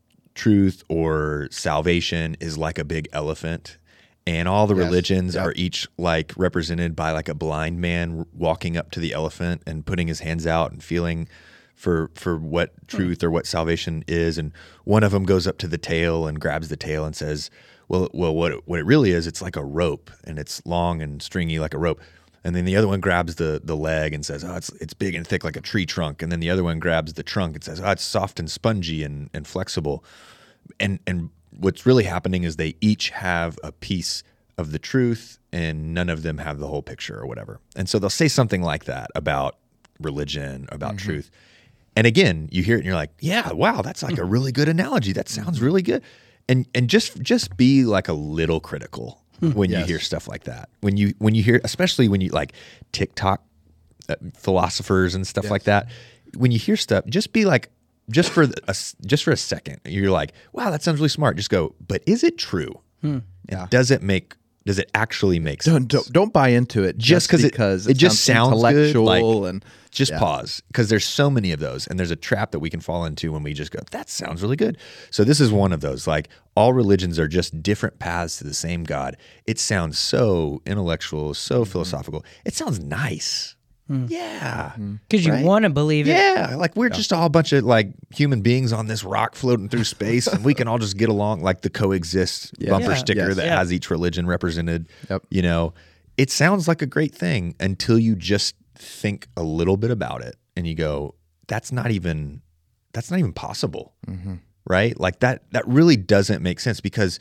[SPEAKER 2] truth or salvation is like a big elephant, and all the
[SPEAKER 1] Yes.
[SPEAKER 2] religions
[SPEAKER 1] Yep.
[SPEAKER 2] are each like represented by like a blind man walking up to the elephant and putting his hands out and feeling for for what truth or what salvation is. And one of them goes up to the tail and grabs the tail and says, well, well, what it, what it really is, it's like a rope, and it's long and stringy like a rope. And then the other one grabs the the leg and says, oh, it's it's big and thick like a tree trunk. And then the other one grabs the trunk and says, oh, it's soft and spongy and, and flexible. And and what's really happening is they each have a piece of the truth, and none of them have the whole picture or whatever. And so they'll say something like that about religion, about mm-hmm. truth. And again, you hear it and you're like, yeah, wow, that's like a really good analogy. That sounds really good. And and just just be like a little critical when yes. you hear stuff like that. When you when you hear, especially when you like TikTok uh, philosophers and stuff yes. like that, when you hear stuff, just be like, just for a, just for a second, you're like, wow, that sounds really smart. Just go, but is it true?
[SPEAKER 3] Hmm.
[SPEAKER 1] Yeah.
[SPEAKER 2] Does it make does it actually make sense?
[SPEAKER 1] Don't don't, don't buy into it just,
[SPEAKER 2] just
[SPEAKER 1] because
[SPEAKER 2] it, it, it just
[SPEAKER 1] sounds,
[SPEAKER 2] sounds
[SPEAKER 1] intellectual
[SPEAKER 2] good, like,
[SPEAKER 1] and
[SPEAKER 2] just
[SPEAKER 1] yeah.
[SPEAKER 2] pause, because there's so many of those, and there's a trap that we can fall into when we just go, that sounds really good. So this is one of those. Like, all religions are just different paths to the same God. It sounds so intellectual, so mm-hmm. philosophical. It sounds nice. Mm. Yeah.
[SPEAKER 3] Because
[SPEAKER 2] right?
[SPEAKER 3] you want to believe it.
[SPEAKER 2] Yeah. Like, we're yeah. just all a bunch of like human beings on this rock floating through space, and we can all just get along, like the coexist
[SPEAKER 1] yeah.
[SPEAKER 2] bumper
[SPEAKER 3] Yeah.
[SPEAKER 2] sticker
[SPEAKER 1] Yes.
[SPEAKER 2] that
[SPEAKER 3] Yeah.
[SPEAKER 2] has each religion represented.
[SPEAKER 1] Yep.
[SPEAKER 2] You know, it sounds like a great thing until you just think a little bit about it and you go, that's not even, that's not even possible.
[SPEAKER 1] Mm-hmm.
[SPEAKER 2] Right? Like that, that really doesn't make sense, because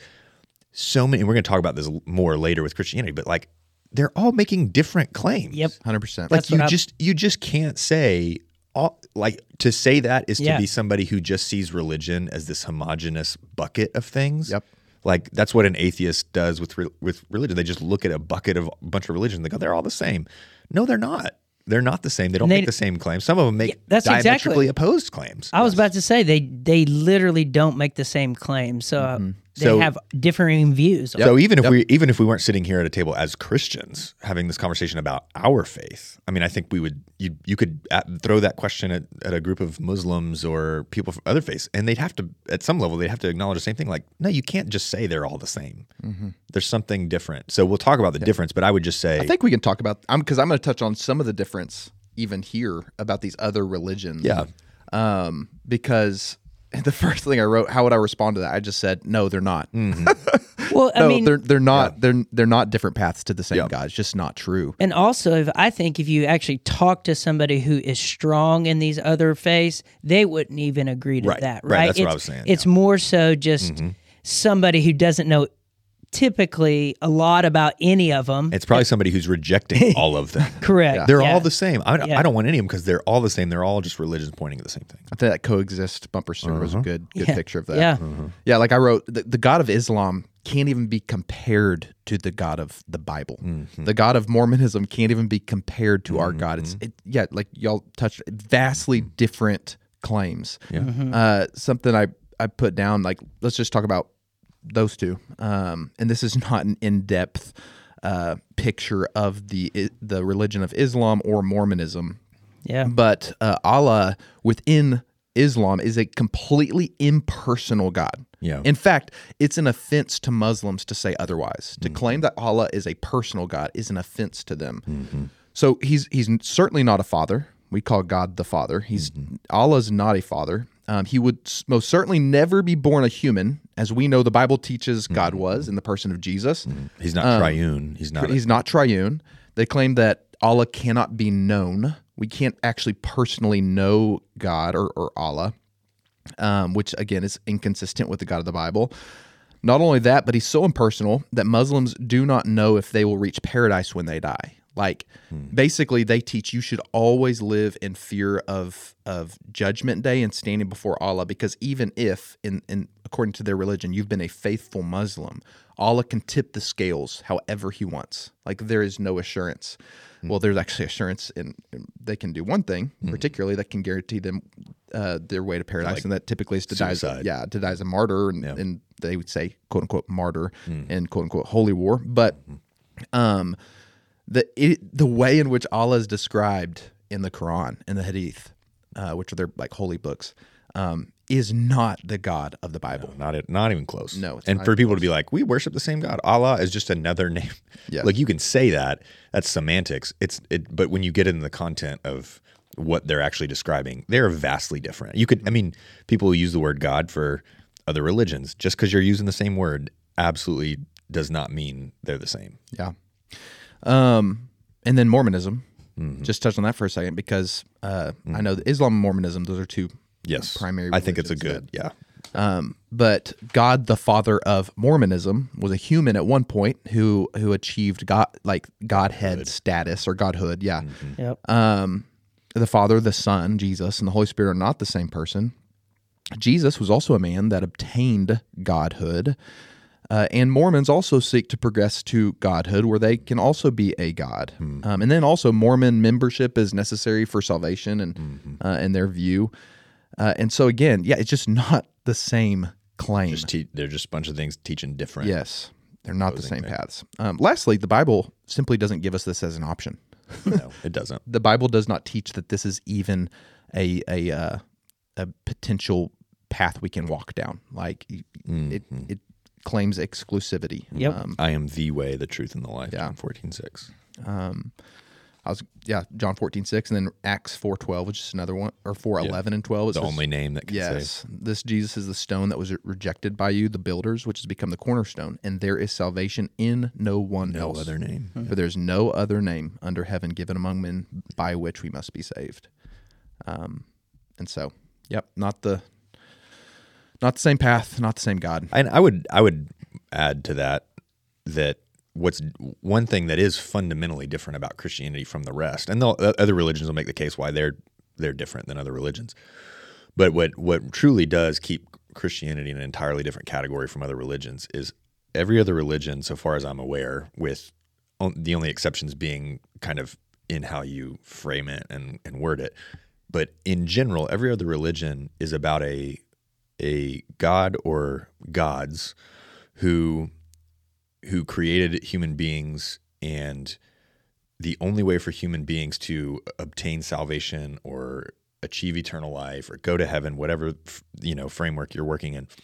[SPEAKER 2] so many, and we're going to talk about this more later with Christianity, but like, they're all making different claims.
[SPEAKER 3] Yep.
[SPEAKER 1] one hundred percent.
[SPEAKER 2] Like
[SPEAKER 3] That's
[SPEAKER 2] you
[SPEAKER 3] what I'm-
[SPEAKER 2] just you just can't say all, like to say that is to
[SPEAKER 3] Yeah.
[SPEAKER 2] be somebody who just sees religion as this homogenous bucket of things.
[SPEAKER 1] Yep.
[SPEAKER 2] Like that's what an atheist does with re- with religion. They just look at a bucket of a bunch of religions. They go, they're all the same. No, they're not. They're not the same. They don't
[SPEAKER 3] They-
[SPEAKER 2] make the same claims. Some of them make
[SPEAKER 3] Yeah, that's
[SPEAKER 2] diametrically
[SPEAKER 3] exactly-
[SPEAKER 2] opposed claims.
[SPEAKER 3] I was about to say they they literally don't make the same claims, so uh, they
[SPEAKER 2] So-
[SPEAKER 3] have differing views.
[SPEAKER 2] So even if
[SPEAKER 1] Yep.
[SPEAKER 2] we even if we weren't sitting here at a table as Christians having this conversation about our faith, I mean, I think we would you you could at, throw that question at, at a group of Muslims or people from other faiths, and they'd have to, at some level, they'd have to acknowledge the same thing. Like, no, you can't just say they're all the same.
[SPEAKER 1] Mm-hmm.
[SPEAKER 2] There's something different. So we'll talk about the difference, but I would just say,
[SPEAKER 1] I think we can talk about I'm because I'm going to touch on some of the difference even here about these other religions.
[SPEAKER 2] Yeah.
[SPEAKER 1] Um, because the first thing I wrote, how would I respond to that? I just said, no, they're not.
[SPEAKER 3] Well, I
[SPEAKER 1] no,
[SPEAKER 3] mean,
[SPEAKER 1] they're they're not. They're they're not different paths to the same
[SPEAKER 2] Yeah.
[SPEAKER 1] God. It's just not true.
[SPEAKER 3] and also, if I think if you actually talk to somebody who is strong in these other faiths, they wouldn't even agree to
[SPEAKER 2] Right,
[SPEAKER 3] that,
[SPEAKER 2] right,
[SPEAKER 3] right?
[SPEAKER 2] that's what I
[SPEAKER 3] It's-
[SPEAKER 2] was saying,
[SPEAKER 3] It's
[SPEAKER 2] yeah.
[SPEAKER 3] more so just somebody who doesn't know typically a lot about any of them.
[SPEAKER 2] It's probably somebody who's rejecting all of them.
[SPEAKER 3] Correct.
[SPEAKER 2] They're
[SPEAKER 3] yeah.
[SPEAKER 2] all the same. I,
[SPEAKER 3] Yeah.
[SPEAKER 2] I don't want any of them because they're all the same. They're all just religions pointing at the same thing.
[SPEAKER 1] I think that coexist bumper sticker was a good good
[SPEAKER 3] Yeah.
[SPEAKER 1] picture of that.
[SPEAKER 3] Yeah.
[SPEAKER 1] Yeah, like I wrote, the, the God of Islam can't even be compared to the God of the Bible. The God of Mormonism can't even be compared to our God. It's it, yeah, like y'all touched, vastly different claims.
[SPEAKER 2] Yeah.
[SPEAKER 1] Uh, something I I put down, like let's just talk about those two. Um, and this is not an in depth uh, picture of the I- the religion of Islam or Mormonism.
[SPEAKER 3] Yeah.
[SPEAKER 1] But uh, Allah within Islam is a completely impersonal God.
[SPEAKER 2] Yeah.
[SPEAKER 1] In fact, it's an offense to Muslims to say otherwise. To claim that Allah is a personal God is an offense to them. So he's he's certainly not a father. We call God the Father. He's Allah's not a father. Um, he would s- most certainly never be born a human, as we know the Bible teaches God was in the person of Jesus.
[SPEAKER 2] He's not triune. He's not.
[SPEAKER 1] He's not triune. They claim that Allah cannot be known. We can't actually personally know God or, or Allah, um, which again is inconsistent with the God of the Bible. Not only that, but he's so impersonal that Muslims do not know if they will reach paradise when they die. Like basically they teach you should always live in fear of of judgment day and standing before Allah, because even if in, in according to their religion you've been a faithful Muslim, Allah can tip the scales however he wants. Like there is no assurance. Well, there's actually assurance in, in they can do one thing, particularly that can guarantee them uh, their way to paradise,
[SPEAKER 2] Like
[SPEAKER 1] and that typically is to die as a,
[SPEAKER 2] suicide.
[SPEAKER 1] yeah, to die as a martyr, and, and they would say quote unquote martyr in quote unquote holy war. But um, the it, the way in which Allah is described in the Quran and the Hadith, uh, which are their like holy books, um, is not the God of the Bible.
[SPEAKER 2] Not it, not even close.
[SPEAKER 1] No, it's
[SPEAKER 2] and
[SPEAKER 1] not
[SPEAKER 2] for
[SPEAKER 1] even
[SPEAKER 2] people to be like, we worship the same God. Allah is just another name.
[SPEAKER 1] Yeah.
[SPEAKER 2] Like you can say that. That's semantics. It's it. But when you get into the content of what they're actually describing, they're vastly different. You could. I mean, people who use the word God for other religions, just because you're using the same word, absolutely does not mean they're the same.
[SPEAKER 1] Yeah. Um, and then Mormonism. Just touch on that for a second, because uh, I know that Islam and Mormonism, those are two
[SPEAKER 2] Yes,
[SPEAKER 1] primary
[SPEAKER 2] I think it's a
[SPEAKER 1] religions
[SPEAKER 2] good. Yeah.
[SPEAKER 1] Um, but God, the father of Mormonism, was a human at one point who who achieved God like Godhead status or Godhood. Yeah.
[SPEAKER 3] Yep.
[SPEAKER 1] Um, the Father, the Son, Jesus, and the Holy Spirit are not the same person. Jesus was also a man that obtained Godhood. Uh, and Mormons also seek to progress to Godhood, where they can also be a God. Um, and then also Mormon membership is necessary for salvation, and uh, in their view. Uh, and so again, yeah, it's just not the same claim.
[SPEAKER 2] Just te- they're just a bunch of things teaching different.
[SPEAKER 1] Yes, they're not the
[SPEAKER 2] opposing
[SPEAKER 1] same
[SPEAKER 2] things.
[SPEAKER 1] paths. Um, lastly, the Bible simply doesn't give us this as an option.
[SPEAKER 2] No, it doesn't.
[SPEAKER 1] The Bible does not teach that this is even a a uh, a potential path we can walk down. Like it, it, it claims exclusivity.
[SPEAKER 3] Yep.
[SPEAKER 1] Um,
[SPEAKER 2] I am the way, the truth, and the life.
[SPEAKER 1] Yeah.
[SPEAKER 2] John fourteen six.
[SPEAKER 1] um, I was yeah, John fourteen six, and then Acts four twelve, which is another one, or four eleven and twelve. It
[SPEAKER 2] The
[SPEAKER 1] says,
[SPEAKER 2] only name that can save.
[SPEAKER 1] yes, this Jesus is the stone that was rejected by you, the builders, which has become the cornerstone, and there is salvation in no one
[SPEAKER 2] No
[SPEAKER 1] else.
[SPEAKER 2] other name.
[SPEAKER 1] For there's no other name under heaven given among men by which we must be saved. Um, and so, yep, not the not the same path, not the same God.
[SPEAKER 2] And I would I would add to that that what's one thing that is fundamentally different about Christianity from the rest, and the other religions will make the case why they're they're different than other religions. But what what truly does keep Christianity in an entirely different category from other religions is every other religion, so far as I'm aware, with on, the only exceptions being kind of in how you frame it and, and word it. But in general, every other religion is about a a god or gods who who created human beings, and the only way for human beings to obtain salvation or achieve eternal life or go to heaven, whatever you know framework you're working in,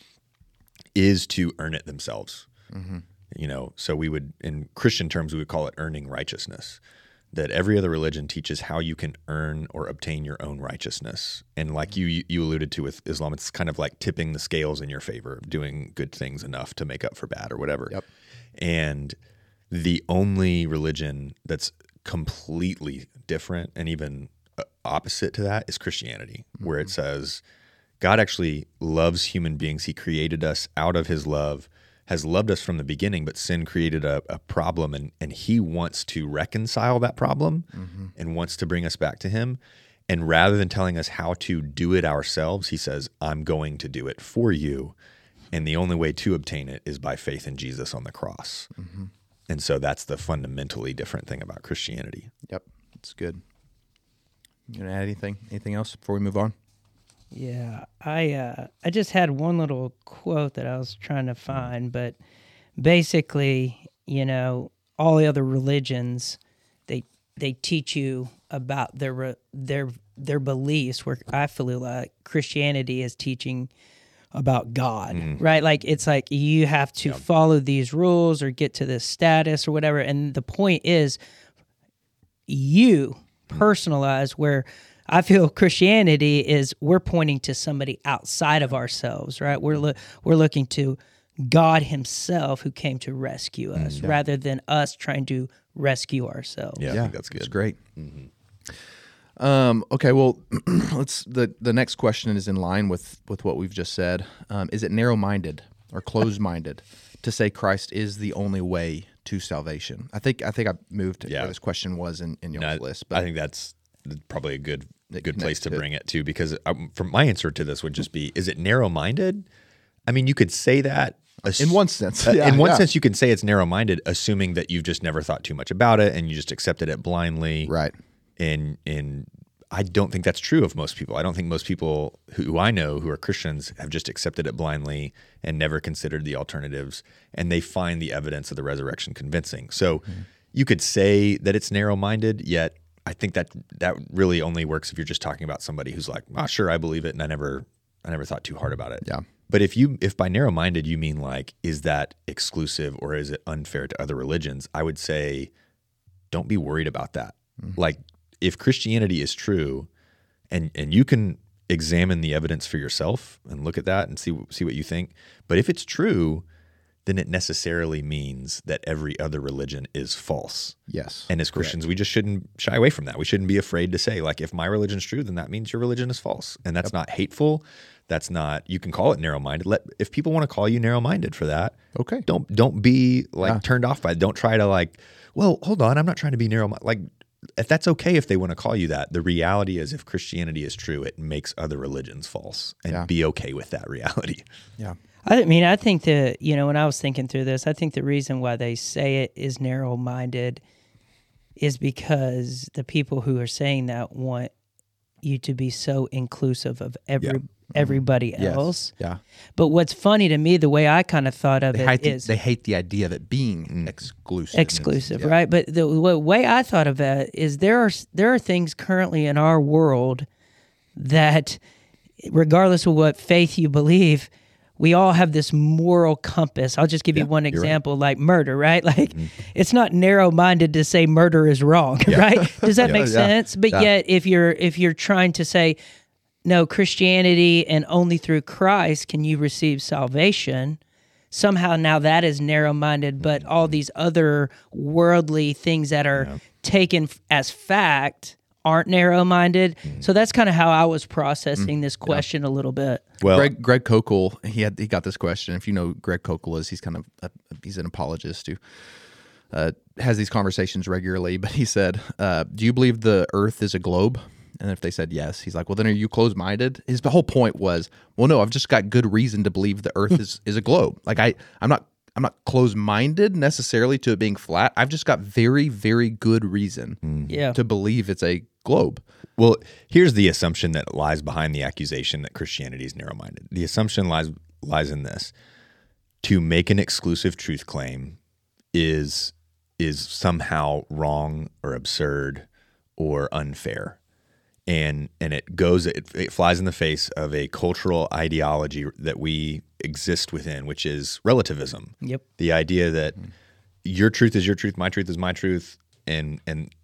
[SPEAKER 2] is to earn it themselves. Mm-hmm. You know, so we would, in Christian terms, we would call it earning righteousness. that every other religion teaches how you can earn or obtain your own righteousness. And like you you alluded to with Islam, it's kind of like tipping the scales in your favor, doing good things enough to make up for bad or whatever.
[SPEAKER 1] Yep.
[SPEAKER 2] And the only religion that's completely different and even opposite to that is Christianity, mm-hmm. where it says God actually loves human beings. He created us out of his love, has loved us from the beginning, but sin created a, a problem, and, and he wants to reconcile that problem mm-hmm. and wants to bring us back to him. And rather than telling us how to do it ourselves, he says, I'm going to do it for you. And the only way to obtain it is by faith in Jesus on the cross. Mm-hmm. And so that's the fundamentally different thing about Christianity.
[SPEAKER 1] Yep, it's good. You want to add anything? Anything else before we move on?
[SPEAKER 3] Yeah, I uh, I just had one little quote that I was trying to find, but basically, you know, all the other religions, they they teach you about their their their beliefs. Where I feel like Christianity is teaching about God, mm. right? Like it's like you have to yep. follow these rules or get to this status or whatever. And the point is, you personalize where. I feel Christianity is we're pointing to somebody outside of ourselves, right? We're lo- we're looking to God himself who came to rescue us mm, yeah. rather than us trying to rescue ourselves.
[SPEAKER 2] Yeah,
[SPEAKER 1] yeah
[SPEAKER 2] I think that's good.
[SPEAKER 1] That's great. Mm-hmm. Um, okay, well, let's the, the next question is in line with, with what we've just said. Um, is it narrow-minded or closed-minded to say Christ is the only way to salvation? I think I think I moved to
[SPEAKER 2] yeah.
[SPEAKER 1] where this question was in, in your
[SPEAKER 2] no,
[SPEAKER 1] list. But
[SPEAKER 2] I think that's probably a good good place to bring it to, because um, from my answer to this would just be, is it narrow-minded? I mean, you could say that. Ass-
[SPEAKER 1] in one sense.
[SPEAKER 2] Uh,
[SPEAKER 1] yeah,
[SPEAKER 2] in one
[SPEAKER 1] yeah.
[SPEAKER 2] sense, you can say it's narrow-minded, assuming that you've just never thought too much about it and you just accepted it blindly.
[SPEAKER 1] Right.
[SPEAKER 2] And, and I don't think that's true of most people. I don't think most people who I know who are Christians have just accepted it blindly and never considered the alternatives, and they find the evidence of the resurrection convincing. So mm-hmm. you could say that it's narrow-minded, yet I think that that really only works if you're just talking about somebody who's like, oh, sure, I believe it, and I never, I never thought too hard about it.
[SPEAKER 1] Yeah.
[SPEAKER 2] But if you, if by narrow-minded you mean like, is that exclusive or is it unfair to other religions? I would say, don't be worried about that. Mm-hmm. Like, if Christianity is true, and and you can examine the evidence for yourself and look at that and see see what you think. But if it's true, then it necessarily means that every other religion is false.
[SPEAKER 1] Yes.
[SPEAKER 2] And as Christians, correct. We just shouldn't shy away from that. We shouldn't be afraid to say, like, if my religion's true, then that means your religion is false. And that's yep. not hateful. That's not, you can call it narrow-minded. Let, if people want to call you narrow-minded for that,
[SPEAKER 1] okay.
[SPEAKER 2] Don't don't be like
[SPEAKER 1] yeah.
[SPEAKER 2] turned off by it. Don't try to like, well, hold on, I'm not trying to be narrow-minded. Like, if that's okay if they want to call you that. The reality is, if Christianity is true, it makes other religions false, and
[SPEAKER 1] yeah.
[SPEAKER 2] be okay with that reality.
[SPEAKER 1] Yeah.
[SPEAKER 3] I mean, I think that, you know, when I was thinking through this, I think the reason why they say it is narrow-minded is because the people who are saying that want you to be so inclusive of every yeah. everybody
[SPEAKER 1] yes.
[SPEAKER 3] else.
[SPEAKER 1] Yeah.
[SPEAKER 3] But what's funny to me, the way I kind of thought of
[SPEAKER 1] they
[SPEAKER 3] it
[SPEAKER 1] hate
[SPEAKER 3] is...
[SPEAKER 1] The, they hate the idea of it being mm. exclusive.
[SPEAKER 3] Exclusive,
[SPEAKER 1] yeah.
[SPEAKER 3] right? But the, the way I thought of it is there are there are things currently in our world that, regardless of what faith you believe, we all have this moral compass. I'll just give yeah, you one example, right. like murder, right? Like, mm-hmm. it's not narrow-minded to say murder is wrong, yeah. right? Does that yeah, make yeah. sense? But yeah. yet, if you're if you're trying to say, no, Christianity and only through Christ can you receive salvation, somehow now that is narrow-minded, but all these other worldly things that are yeah. taken as fact aren't narrow-minded. Mm. So that's kind of how I was processing mm. this question yeah. a little bit.
[SPEAKER 1] Well, Greg, Greg Koukl, he had he got this question. If you know who Greg Koukl is, he's kind of a, he's an apologist who uh, has these conversations regularly. But he said, uh, "Do you believe the Earth is a globe?" And if they said yes, he's like, "Well, then are you closed-minded?" His whole point was, "Well, no, I've just got good reason to believe the Earth is is a globe. Like I, I'm not." I'm not closed-minded necessarily to it being flat. I've just got very, very good reason
[SPEAKER 2] mm.
[SPEAKER 3] yeah.
[SPEAKER 1] to believe it's a globe.
[SPEAKER 2] Well, here's the assumption that lies behind the accusation that Christianity is narrow-minded. The assumption lies lies in this: to make an exclusive truth claim is is somehow wrong or absurd or unfair. And and it goes, it, it flies in the face of a cultural ideology that we exist within, which is relativism.
[SPEAKER 3] Yep.
[SPEAKER 2] The idea that your truth is your truth, my truth is my truth, and and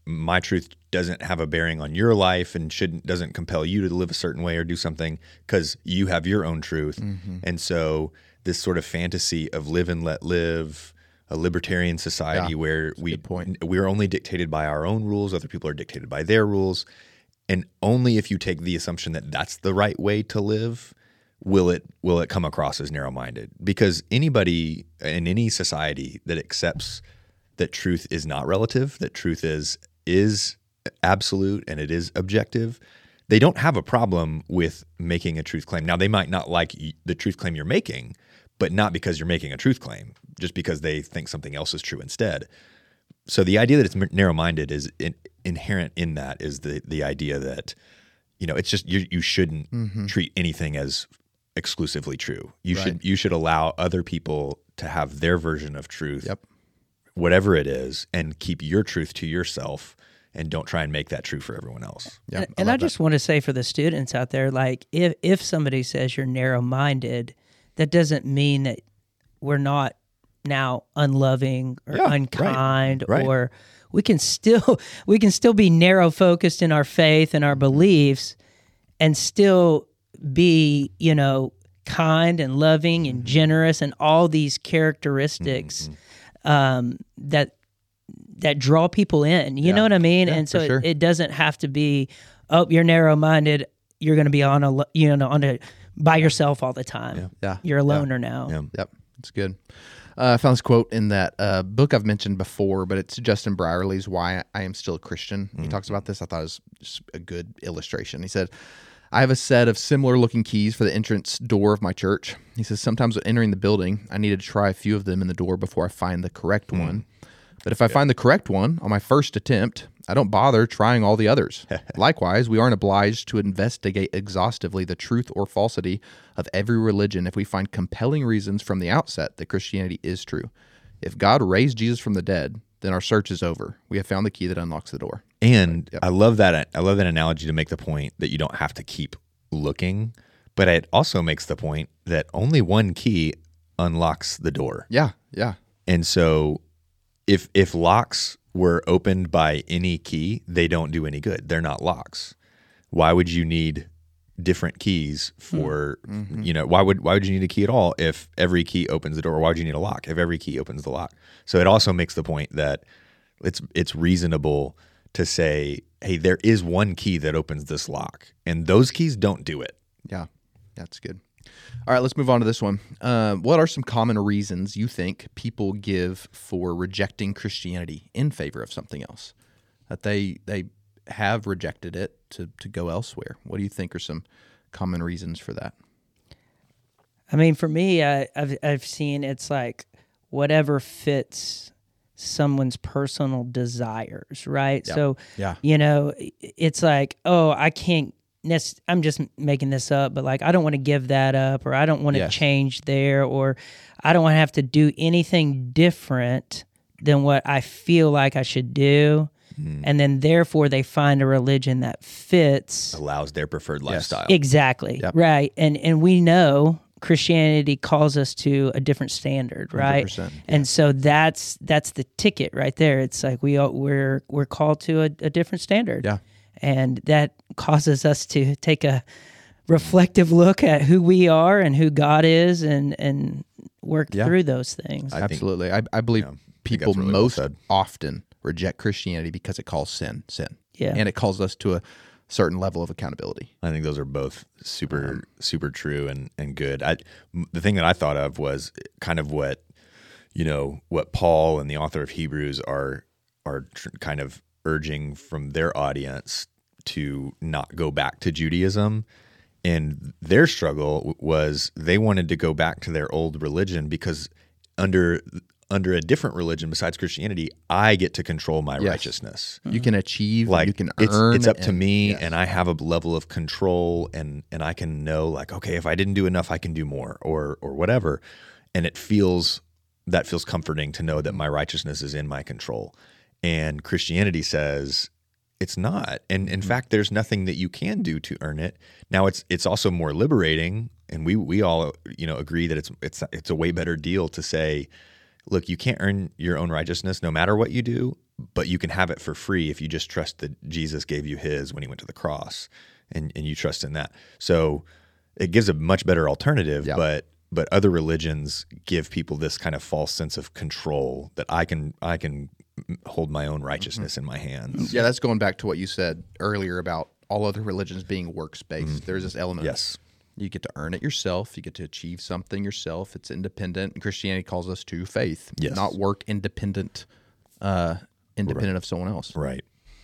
[SPEAKER 2] my truth doesn't have a bearing on your life and shouldn't doesn't compel you to live a certain way or do something because you have your own truth. Mm-hmm. And so this sort of fantasy of live and let live, a libertarian society
[SPEAKER 1] Yeah,
[SPEAKER 2] where we
[SPEAKER 1] point.
[SPEAKER 2] we're only dictated by our own rules, other people are dictated by their rules, and only if you take the assumption that that's the right way to live will it will it come across as narrow-minded. Because anybody in any society that accepts that truth is not relative, that truth is is absolute and it is objective, they don't have a problem with making a truth claim. Now, they might not like the truth claim you're making, but not because you're making a truth claim, just because they think something else is true instead. So the idea that it's narrow-minded is in, inherent in that is the the idea that, you know, it's just you you shouldn't mm-hmm. treat anything as exclusively true. You right. should you should allow other people to have their version of truth,
[SPEAKER 1] yep.
[SPEAKER 2] whatever it is, and keep your truth to yourself, and don't try and make that true for everyone else.
[SPEAKER 3] Yeah, and I, and I just want to say for the students out there, like if if somebody says you're narrow-minded, that doesn't mean that we're not now unloving or
[SPEAKER 2] yeah,
[SPEAKER 3] unkind
[SPEAKER 2] right, right.
[SPEAKER 3] or we can still we can still be narrow focused in our faith and our beliefs and still be, you know, kind and loving and generous and all these characteristics mm-hmm. um, that that draw people in. You
[SPEAKER 1] yeah.
[SPEAKER 3] know what I mean?
[SPEAKER 1] Yeah,
[SPEAKER 3] and so
[SPEAKER 1] sure.
[SPEAKER 3] it, it doesn't have to be, oh, you're narrow-minded, you're going to be on a you know on a by yourself all the time.
[SPEAKER 1] Yeah, yeah.
[SPEAKER 3] You're a loner
[SPEAKER 1] yeah.
[SPEAKER 3] now.
[SPEAKER 1] Yeah. Yep, it's good. Uh, I found this quote in that uh, book I've mentioned before, but it's Justin Brierley's Why I Am Still a Christian. He mm-hmm. talks about this. I thought it was just a good illustration. He said, I have a set of similar looking keys for the entrance door of my church. He says, sometimes when entering the building, I needed to try a few of them in the door before I find the correct mm-hmm. one. But if I find the correct one on my first attempt, I don't bother trying all the others. Likewise, we aren't obliged to investigate exhaustively the truth or falsity of every religion if we find compelling reasons from the outset that Christianity is true. If God raised Jesus from the dead, then our search is over. We have found the key that unlocks the door.
[SPEAKER 2] And
[SPEAKER 1] yep.
[SPEAKER 2] I love that. I love that analogy to make the point that you don't have to keep looking, but it also makes the point that only one key unlocks the door.
[SPEAKER 1] Yeah, yeah.
[SPEAKER 2] And so if if locks were opened by any key, they don't do any good. They're not locks. Why would you need different keys for, mm-hmm. you know, why would why would you need a key at all if every key opens the door? Why would you need a lock if every key opens the lock? So it also makes the point that it's it's reasonable to say, hey, there is one key that opens this lock, and those keys don't do it.
[SPEAKER 1] Yeah, that's good. All right, let's move on to this one. Uh, what are some common reasons you think people give for rejecting Christianity in favor of something else? That they they have rejected it to, to go elsewhere. What do you think are some common reasons for that?
[SPEAKER 3] I mean, for me, I, I've I've seen it's like whatever fits someone's personal desires, right?
[SPEAKER 1] Yeah.
[SPEAKER 3] So,
[SPEAKER 1] yeah.
[SPEAKER 3] you know, it's like, oh, I can't. I'm just making this up, but like I don't want to give that up, or I don't want to
[SPEAKER 1] yes.
[SPEAKER 3] change there, or I don't want to have to do anything different than what I feel like I should do. Mm. And then therefore they find a religion that fits.
[SPEAKER 2] Allows their preferred
[SPEAKER 1] yes.
[SPEAKER 2] lifestyle.
[SPEAKER 3] Exactly.
[SPEAKER 1] Yep.
[SPEAKER 3] Right. And and we know Christianity calls us to a different standard, right?
[SPEAKER 1] one hundred percent.
[SPEAKER 3] And so that's that's the ticket right there. It's like we we're we're called to a, a different standard.
[SPEAKER 1] Yeah.
[SPEAKER 3] And that causes us to take a reflective look at who we are and who God is, and and work
[SPEAKER 1] yeah.
[SPEAKER 3] through those things.
[SPEAKER 2] I think,
[SPEAKER 1] Absolutely. I, I believe
[SPEAKER 2] yeah,
[SPEAKER 1] people
[SPEAKER 2] really
[SPEAKER 1] most
[SPEAKER 2] well
[SPEAKER 1] often reject Christianity because it calls sin, sin.
[SPEAKER 3] Yeah.
[SPEAKER 1] And it calls us to a certain level of accountability.
[SPEAKER 2] I think those are both super, um, super true and, and good. I, the thing that I thought of was kind of what, you know, what Paul and the author of Hebrews are, are tr- kind of urging from their audience to not go back to Judaism. And their struggle was they wanted to go back to their old religion because under under a different religion besides Christianity, I get to control my
[SPEAKER 1] yes.
[SPEAKER 2] righteousness.
[SPEAKER 1] You can achieve,
[SPEAKER 2] like
[SPEAKER 1] you can
[SPEAKER 2] it's,
[SPEAKER 1] earn.
[SPEAKER 2] It's up to
[SPEAKER 1] and,
[SPEAKER 2] me,
[SPEAKER 1] yes.
[SPEAKER 2] and I have a level of control, and and I can know like, okay, if I didn't do enough, I can do more, or or whatever. And it feels that feels comforting to know that my righteousness is in my control. And Christianity says it's not. And in mm-hmm. fact, there's nothing that you can do to earn it. Now it's it's also more liberating, and we we all, you know, agree that it's it's it's a way better deal to say, look, you can't earn your own righteousness no matter what you do, but you can have it for free if you just trust that Jesus gave you his when he went to the cross, and, and you trust in that. So it gives a much better alternative,
[SPEAKER 1] Yeah.
[SPEAKER 2] but but other religions give people this kind of false sense of control that I can I can hold my own righteousness mm-hmm. in my hands.
[SPEAKER 1] Yeah, that's going back to what you said earlier about all other religions being works-based. Mm-hmm. There's this element.
[SPEAKER 2] Yes.
[SPEAKER 1] You get to earn it yourself. You get to achieve something yourself. It's independent. And Christianity calls us to faith,
[SPEAKER 2] yes.
[SPEAKER 1] not work independent, uh, independent
[SPEAKER 2] right.
[SPEAKER 1] of someone else.
[SPEAKER 2] Right.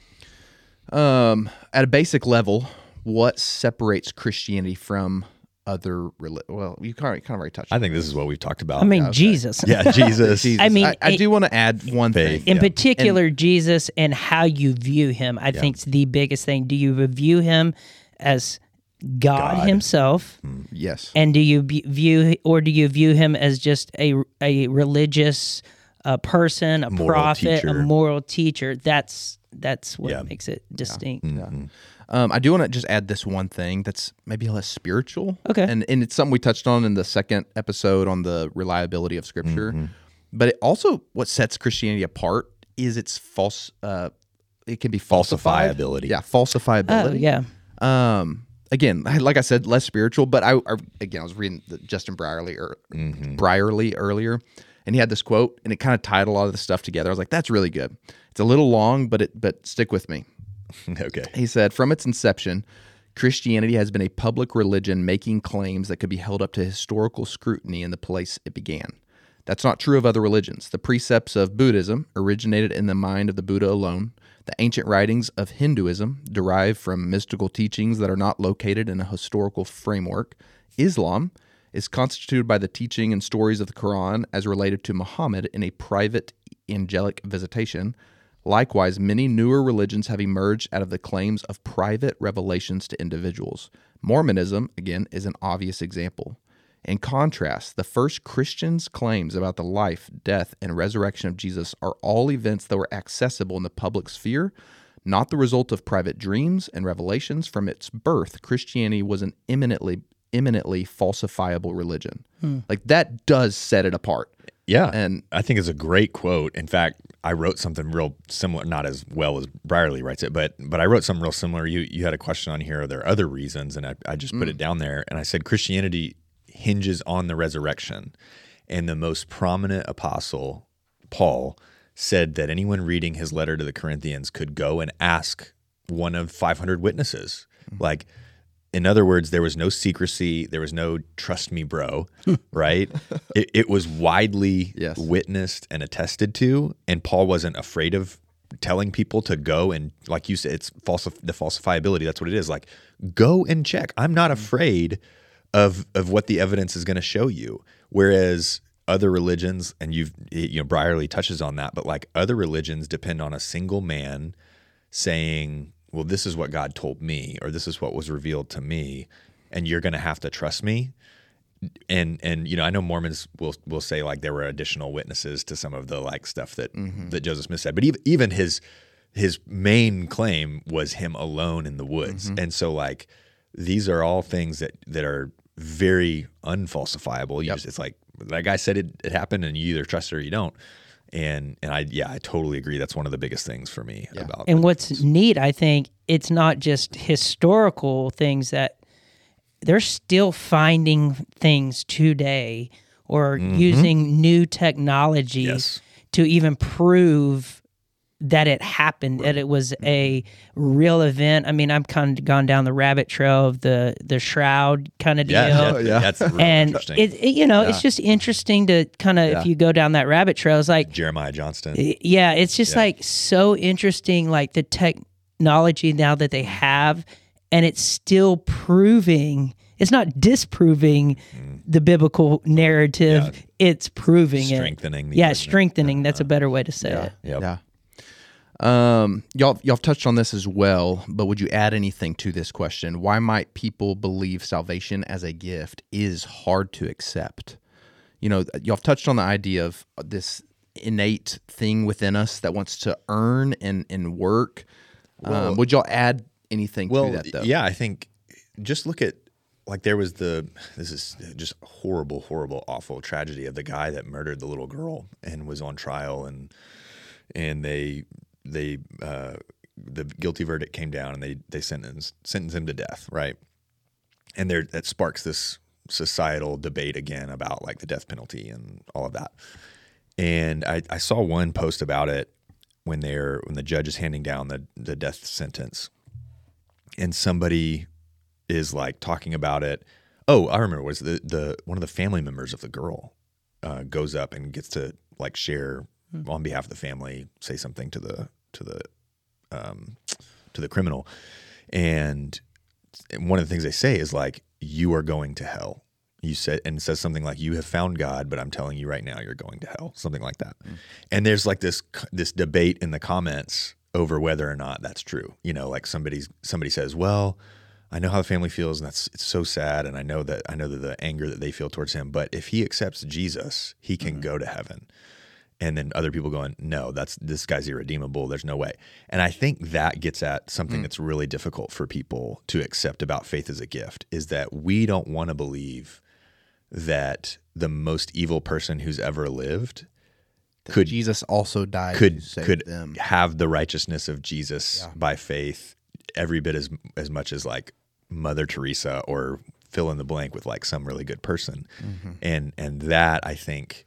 [SPEAKER 1] Um, at a basic level, what separates Christianity from other religions? Well, you kind of, kind of already touched on
[SPEAKER 2] I think this is what we've talked about.
[SPEAKER 3] I mean,
[SPEAKER 1] Yeah, okay.
[SPEAKER 3] Jesus.
[SPEAKER 2] yeah, Jesus.
[SPEAKER 1] Jesus.
[SPEAKER 3] I mean,
[SPEAKER 1] I, I
[SPEAKER 3] it-
[SPEAKER 1] do want to add one
[SPEAKER 2] Faith.
[SPEAKER 1] thing.
[SPEAKER 3] In
[SPEAKER 2] Yeah.
[SPEAKER 3] particular, Jesus and how you view him, I think is the biggest thing. Do you view him as God,
[SPEAKER 2] God.
[SPEAKER 3] himself,
[SPEAKER 1] Yes.
[SPEAKER 3] and do you be- view, or do you view him as just a a religious uh, person, a
[SPEAKER 2] Moral
[SPEAKER 3] prophet, a
[SPEAKER 2] teacher.
[SPEAKER 3] moral teacher? That's that's what
[SPEAKER 2] Yeah.
[SPEAKER 3] makes it distinct.
[SPEAKER 2] Mhm.
[SPEAKER 1] Um, I do want to just add this one thing that's maybe less spiritual.
[SPEAKER 3] Okay.
[SPEAKER 1] And and it's something we touched on in the second episode on the reliability of Scripture.
[SPEAKER 2] Mm-hmm.
[SPEAKER 1] But it also, what sets Christianity apart is its false. Uh, it can be falsified.
[SPEAKER 2] Falsifiability.
[SPEAKER 1] Yeah, falsifiability.
[SPEAKER 3] Oh yeah,
[SPEAKER 1] Um. Again, like I said, less spiritual. But I, I again, I was reading the Justin Brierly or
[SPEAKER 2] Mm-hmm.
[SPEAKER 1] Brierly earlier, and he had this quote, and it kind of tied a lot of the stuff together. I was like, that's really good. It's a little long, but it but stick with me.
[SPEAKER 2] Okay.
[SPEAKER 1] He said, from its inception, Christianity has been a public religion making claims that could be held up to historical scrutiny in the place it began. That's not true of other religions. The precepts of Buddhism originated in the mind of the Buddha alone. The ancient writings of Hinduism derive from mystical teachings that are not located in a historical framework. Islam is constituted by the teaching and stories of the Quran as related to Muhammad in a private angelic visitation. Likewise, many newer religions have emerged out of the claims of private revelations to individuals. Mormonism, again, is an obvious example. In contrast, the first Christians' claims about the life, death, and resurrection of Jesus are all events that were accessible in the public sphere, not the result of private dreams and revelations. From its birth, Christianity was an eminently, eminently falsifiable religion. Like, that does set it apart.
[SPEAKER 2] Yeah,
[SPEAKER 1] And-
[SPEAKER 2] I think it's a great quote. In fact, I wrote something real similar, not as well as Brierly writes it, but but I wrote something real similar. You you had a question on here. Are there other reasons? And I, I just put it down there, and I said Christianity hinges on the resurrection. And the most prominent apostle, Paul, said that anyone reading his letter to the Corinthians could go and ask one of five hundred witnesses. Like, in other words, there was no secrecy. There was no trust me, bro, right? It, it was widely
[SPEAKER 1] Yes.
[SPEAKER 2] witnessed and attested to. And Paul wasn't afraid of telling people to go and, like you said, it's falsif- the falsifiability. That's what it is. Like, go and check. I'm not afraid of of what the evidence is going to show you. Whereas other religions, and you've, you know, Brierly touches on that, but like other religions depend on a single man saying, well, this is what God told me, or this is what was revealed to me, and you're going to have to trust me. And and you know, I know Mormons will will say like there were additional witnesses to some of the like stuff that
[SPEAKER 1] Mm-hmm.
[SPEAKER 2] that Joseph Smith said, but even even his his main claim was him alone in the woods.
[SPEAKER 1] Mm-hmm.
[SPEAKER 2] And so like these are all things that that are very unfalsifiable. You
[SPEAKER 1] Yep.
[SPEAKER 2] just, it's like that guy said it, it happened, and you either trust it or you don't. And and I yeah I totally agree. That's one of the biggest things for me
[SPEAKER 1] Yeah.
[SPEAKER 2] about
[SPEAKER 3] and what's neat, I think, it's not just historical things that they're still finding things today or using new technology
[SPEAKER 2] Yes.
[SPEAKER 3] to even prove that it happened, that it was a real event. I mean, I've kind of gone down the rabbit trail of the the shroud kind of deal.
[SPEAKER 2] yeah,
[SPEAKER 1] yeah.
[SPEAKER 2] that's really
[SPEAKER 3] And
[SPEAKER 2] interesting.
[SPEAKER 3] it, it, you know, it's just interesting to kind of,
[SPEAKER 1] Yeah.
[SPEAKER 3] if you go down that rabbit trail, it's like,
[SPEAKER 2] Jeremiah Johnston.
[SPEAKER 3] yeah, it's just
[SPEAKER 2] Yeah.
[SPEAKER 3] like so interesting, like the technology now that they have, and it's still proving, it's not disproving the biblical narrative,
[SPEAKER 2] Mm. Yeah.
[SPEAKER 3] it's proving
[SPEAKER 2] Strengthening
[SPEAKER 3] it.
[SPEAKER 2] the
[SPEAKER 3] Yeah,
[SPEAKER 2] argument.
[SPEAKER 3] strengthening. That's a better way to say it.
[SPEAKER 2] Yep.
[SPEAKER 1] Yeah. Um, y'all, y'all touched on this as well, but would you add anything to this question? Why might people believe salvation as a gift is hard to accept? You know, y'all touched on the idea of this innate thing within us that wants to earn and, and work.
[SPEAKER 2] Well-
[SPEAKER 1] um, would y'all add anything
[SPEAKER 2] Well,
[SPEAKER 1] to that, though?
[SPEAKER 2] yeah, I think just look at like there was the this is just horrible, horrible, awful tragedy of the guy that murdered the little girl and was on trial, and and they they uh, the guilty verdict came down, and they they sentenced sentenced him to death, right? And there that sparks this societal debate again about like the death penalty and all of that. And I, I saw one post about it when they're when the judge is handing down the the death sentence, and somebody is like talking about it. Oh, I remember it was the the one of the family members of the girl uh, goes up and gets to like share hmm. on behalf of the family, say something to the to the um, to the criminal, and one of the things they say is like, you are going to hell. You said, and it says something like, you have found God, but I'm telling you right now, you're going to hell, something like that. Mm. And there's like this, this debate in the comments over whether or not that's true. You know, like somebody's, somebody says, well, I know how the family feels, and that's, it's so sad. And I know that, I know that the anger that they feel towards him, but if he accepts Jesus, he can mm-hmm. go to heaven. And then other people going, no, that's, this guy's irredeemable. There's no way. And I think that gets at something mm. that's really difficult for people to accept about faith as a gift, is that we don't want to believe that the most evil person who's ever lived
[SPEAKER 4] that
[SPEAKER 2] could
[SPEAKER 4] Jesus also died
[SPEAKER 2] could
[SPEAKER 4] to save
[SPEAKER 2] could
[SPEAKER 4] them.
[SPEAKER 2] have the righteousness of Jesus
[SPEAKER 4] yeah.
[SPEAKER 2] by faith every bit as as much as like Mother Teresa, or fill in the blank with like some really good person. Mm-hmm. And and that, I think,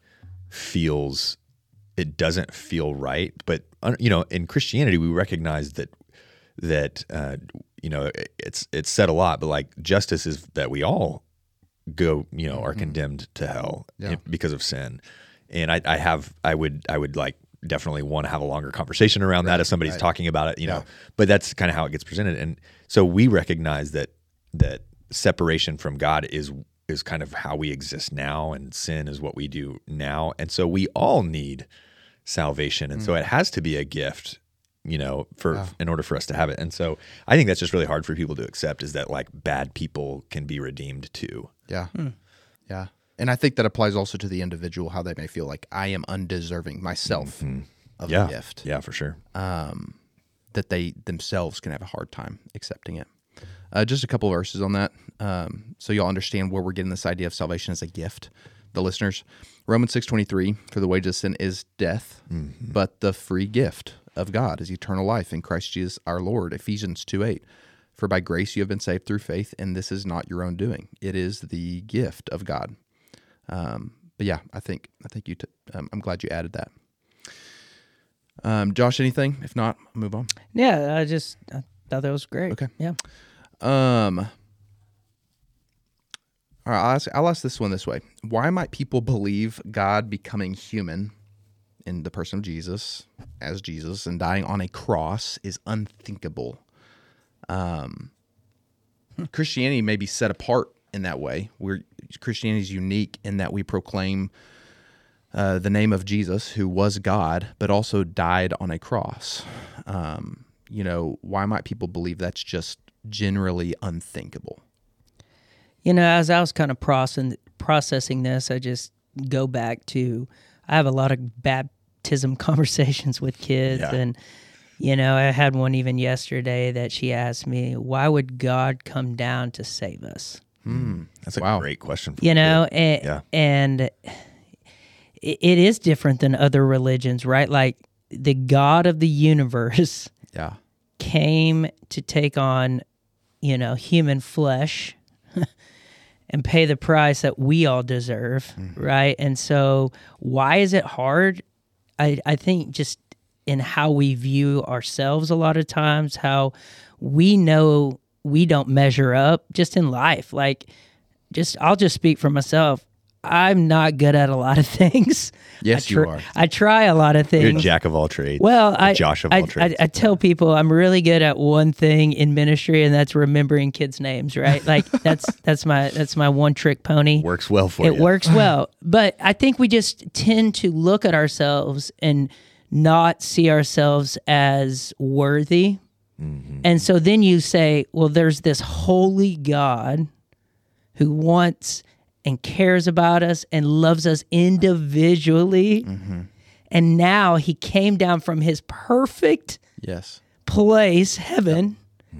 [SPEAKER 2] feels, it doesn't feel right. But you know, in Christianity, we recognize that that uh, you know, it's it's said a lot, but like justice is that we all go, you know, are mm-hmm. condemned to hell
[SPEAKER 4] yeah.
[SPEAKER 2] because of sin. And I, I have, I would, I would like definitely want to have a longer conversation around
[SPEAKER 4] right,
[SPEAKER 2] that if somebody's
[SPEAKER 4] right.
[SPEAKER 2] talking about it, you
[SPEAKER 4] yeah.
[SPEAKER 2] know, but that's kind of how it gets presented. And so we recognize that, that separation from God is, is kind of how we exist now, and sin is what we do now. And so we all need salvation. And mm. so it has to be a gift, you know, for yeah. in order for us to have it. And so I think that's just really hard for people to accept, is that like bad people can be redeemed too.
[SPEAKER 4] Yeah. Hmm. Yeah. And I think that applies also to the individual, how they may feel like, I am undeserving myself
[SPEAKER 2] mm-hmm.
[SPEAKER 4] of
[SPEAKER 2] yeah.
[SPEAKER 4] the gift.
[SPEAKER 2] Yeah, for sure.
[SPEAKER 4] Um, that they themselves can have a hard time accepting it. Uh, just a couple verses on that. Um, so you'll understand where we're getting this idea of salvation as a gift, the listeners. Romans six twenty-three, for the wages of sin is death, mm-hmm. but the free gift of God is eternal life in Christ Jesus our Lord. Ephesians two eight, for by grace you have been saved through faith, and this is not your own doing. It is the gift of God. Um, but yeah, I think I think you. T- um, I'm glad you added that. Um, Josh, anything? If not, I'll move on.
[SPEAKER 3] Yeah, I just I thought that was great.
[SPEAKER 4] Okay.
[SPEAKER 3] Yeah.
[SPEAKER 4] Um. All right, I'll ask, I'll ask this one this way. Why might people believe God becoming human in the person of Jesus, as Jesus, and dying on a cross is unthinkable? Um, Christianity may be set apart in that way. We're, Christianity is unique in that we proclaim uh, the name of Jesus, who was God, but also died on a cross. Um, you know, why might people believe that's just generally unthinkable?
[SPEAKER 3] You know, as I was kind of processing, processing this, I just go back to, I have a lot of baptism conversations with kids.
[SPEAKER 2] Yeah.
[SPEAKER 3] And, you know, I had one even yesterday that she asked me, why would God come down to save us?
[SPEAKER 2] Hmm. That's a
[SPEAKER 4] wow.
[SPEAKER 2] great question. For
[SPEAKER 3] you know,
[SPEAKER 2] kid.
[SPEAKER 3] and,
[SPEAKER 2] yeah.
[SPEAKER 3] and it, it is different than other religions, right? Like the God of the universe
[SPEAKER 4] yeah.
[SPEAKER 3] came to take on, you know, human flesh and pay the price that we all deserve, mm-hmm. right? And so why is it hard? I, I think just in how we view ourselves a lot of times, how we know we don't measure up just in life. Like, just I'll just speak for myself. I'm not good at a lot of things.
[SPEAKER 4] Yes,
[SPEAKER 3] I tr-
[SPEAKER 4] you are.
[SPEAKER 3] I try a lot of things.
[SPEAKER 2] You're a jack of all trades.
[SPEAKER 3] Well, I,
[SPEAKER 2] Josh of
[SPEAKER 3] I,
[SPEAKER 2] all trades.
[SPEAKER 3] I, I tell people I'm really good at one thing in ministry, and that's remembering kids' names. Right? Like that's that's my that's my one trick pony.
[SPEAKER 2] Works well for
[SPEAKER 3] it
[SPEAKER 2] you.
[SPEAKER 3] It works well, but I think we just tend to look at ourselves and not see ourselves as worthy. Mm-hmm. And so then you say, well, there's this holy God who wants and cares about us and loves us individually. Mm-hmm. And now he came down from his perfect
[SPEAKER 4] yes.
[SPEAKER 3] place, heaven,
[SPEAKER 4] yep. mm-hmm.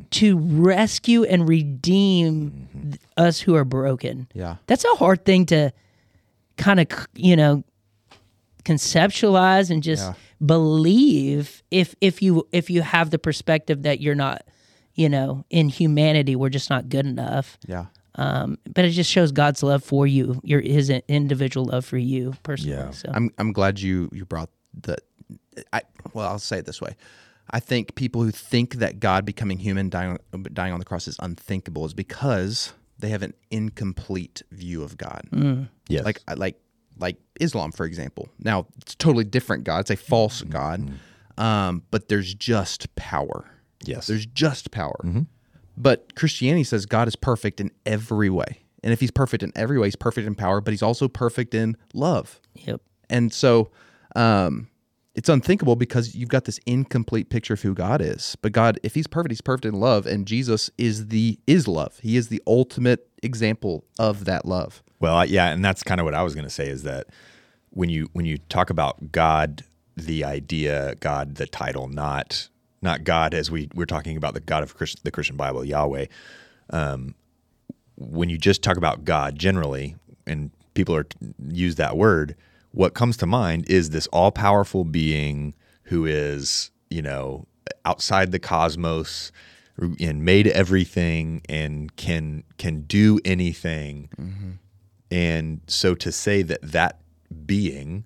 [SPEAKER 3] to rescue and redeem mm-hmm. us who are broken.
[SPEAKER 4] Yeah.
[SPEAKER 3] That's a hard thing to kind of, you know, conceptualize and just yeah. believe if if you if you have the perspective that you're not, you know, in humanity, we're just not good enough.
[SPEAKER 4] Yeah.
[SPEAKER 3] Um, but it just shows God's love for you, your his individual love for you personally.
[SPEAKER 2] Yeah.
[SPEAKER 3] So
[SPEAKER 4] I'm I'm glad you you brought the I well, I'll say it this way. I think people who think that God becoming human, dying, dying on the cross is unthinkable is because they have an incomplete view of God.
[SPEAKER 3] Mm.
[SPEAKER 2] Yes.
[SPEAKER 4] Like, like, like Islam, for example. Now, it's a totally different God. It's a false
[SPEAKER 2] mm-hmm.
[SPEAKER 4] God, um, but there's just power.
[SPEAKER 2] Yes.
[SPEAKER 4] There's just power.
[SPEAKER 2] Mm-hmm.
[SPEAKER 4] But Christianity says God is perfect in every way. And if he's perfect in every way, he's perfect in power, but he's also perfect in love.
[SPEAKER 3] Yep.
[SPEAKER 4] And so... Um, it's unthinkable because you've got this incomplete picture of who God is. But God, if he's perfect, he's perfect in love, and Jesus is the is love. He is the ultimate example of that love.
[SPEAKER 2] Well, I, yeah, and that's kind of what I was going to say is that when you when you talk about God, the idea, God, the title, not not God as we we're talking about the God of Christ, the Christian Bible, Yahweh. Um, when you just talk about God generally, and people are use that word, what comes to mind is this all-powerful being who is, you know, outside the cosmos and made everything and can can do anything. Mm-hmm. And so to say that that being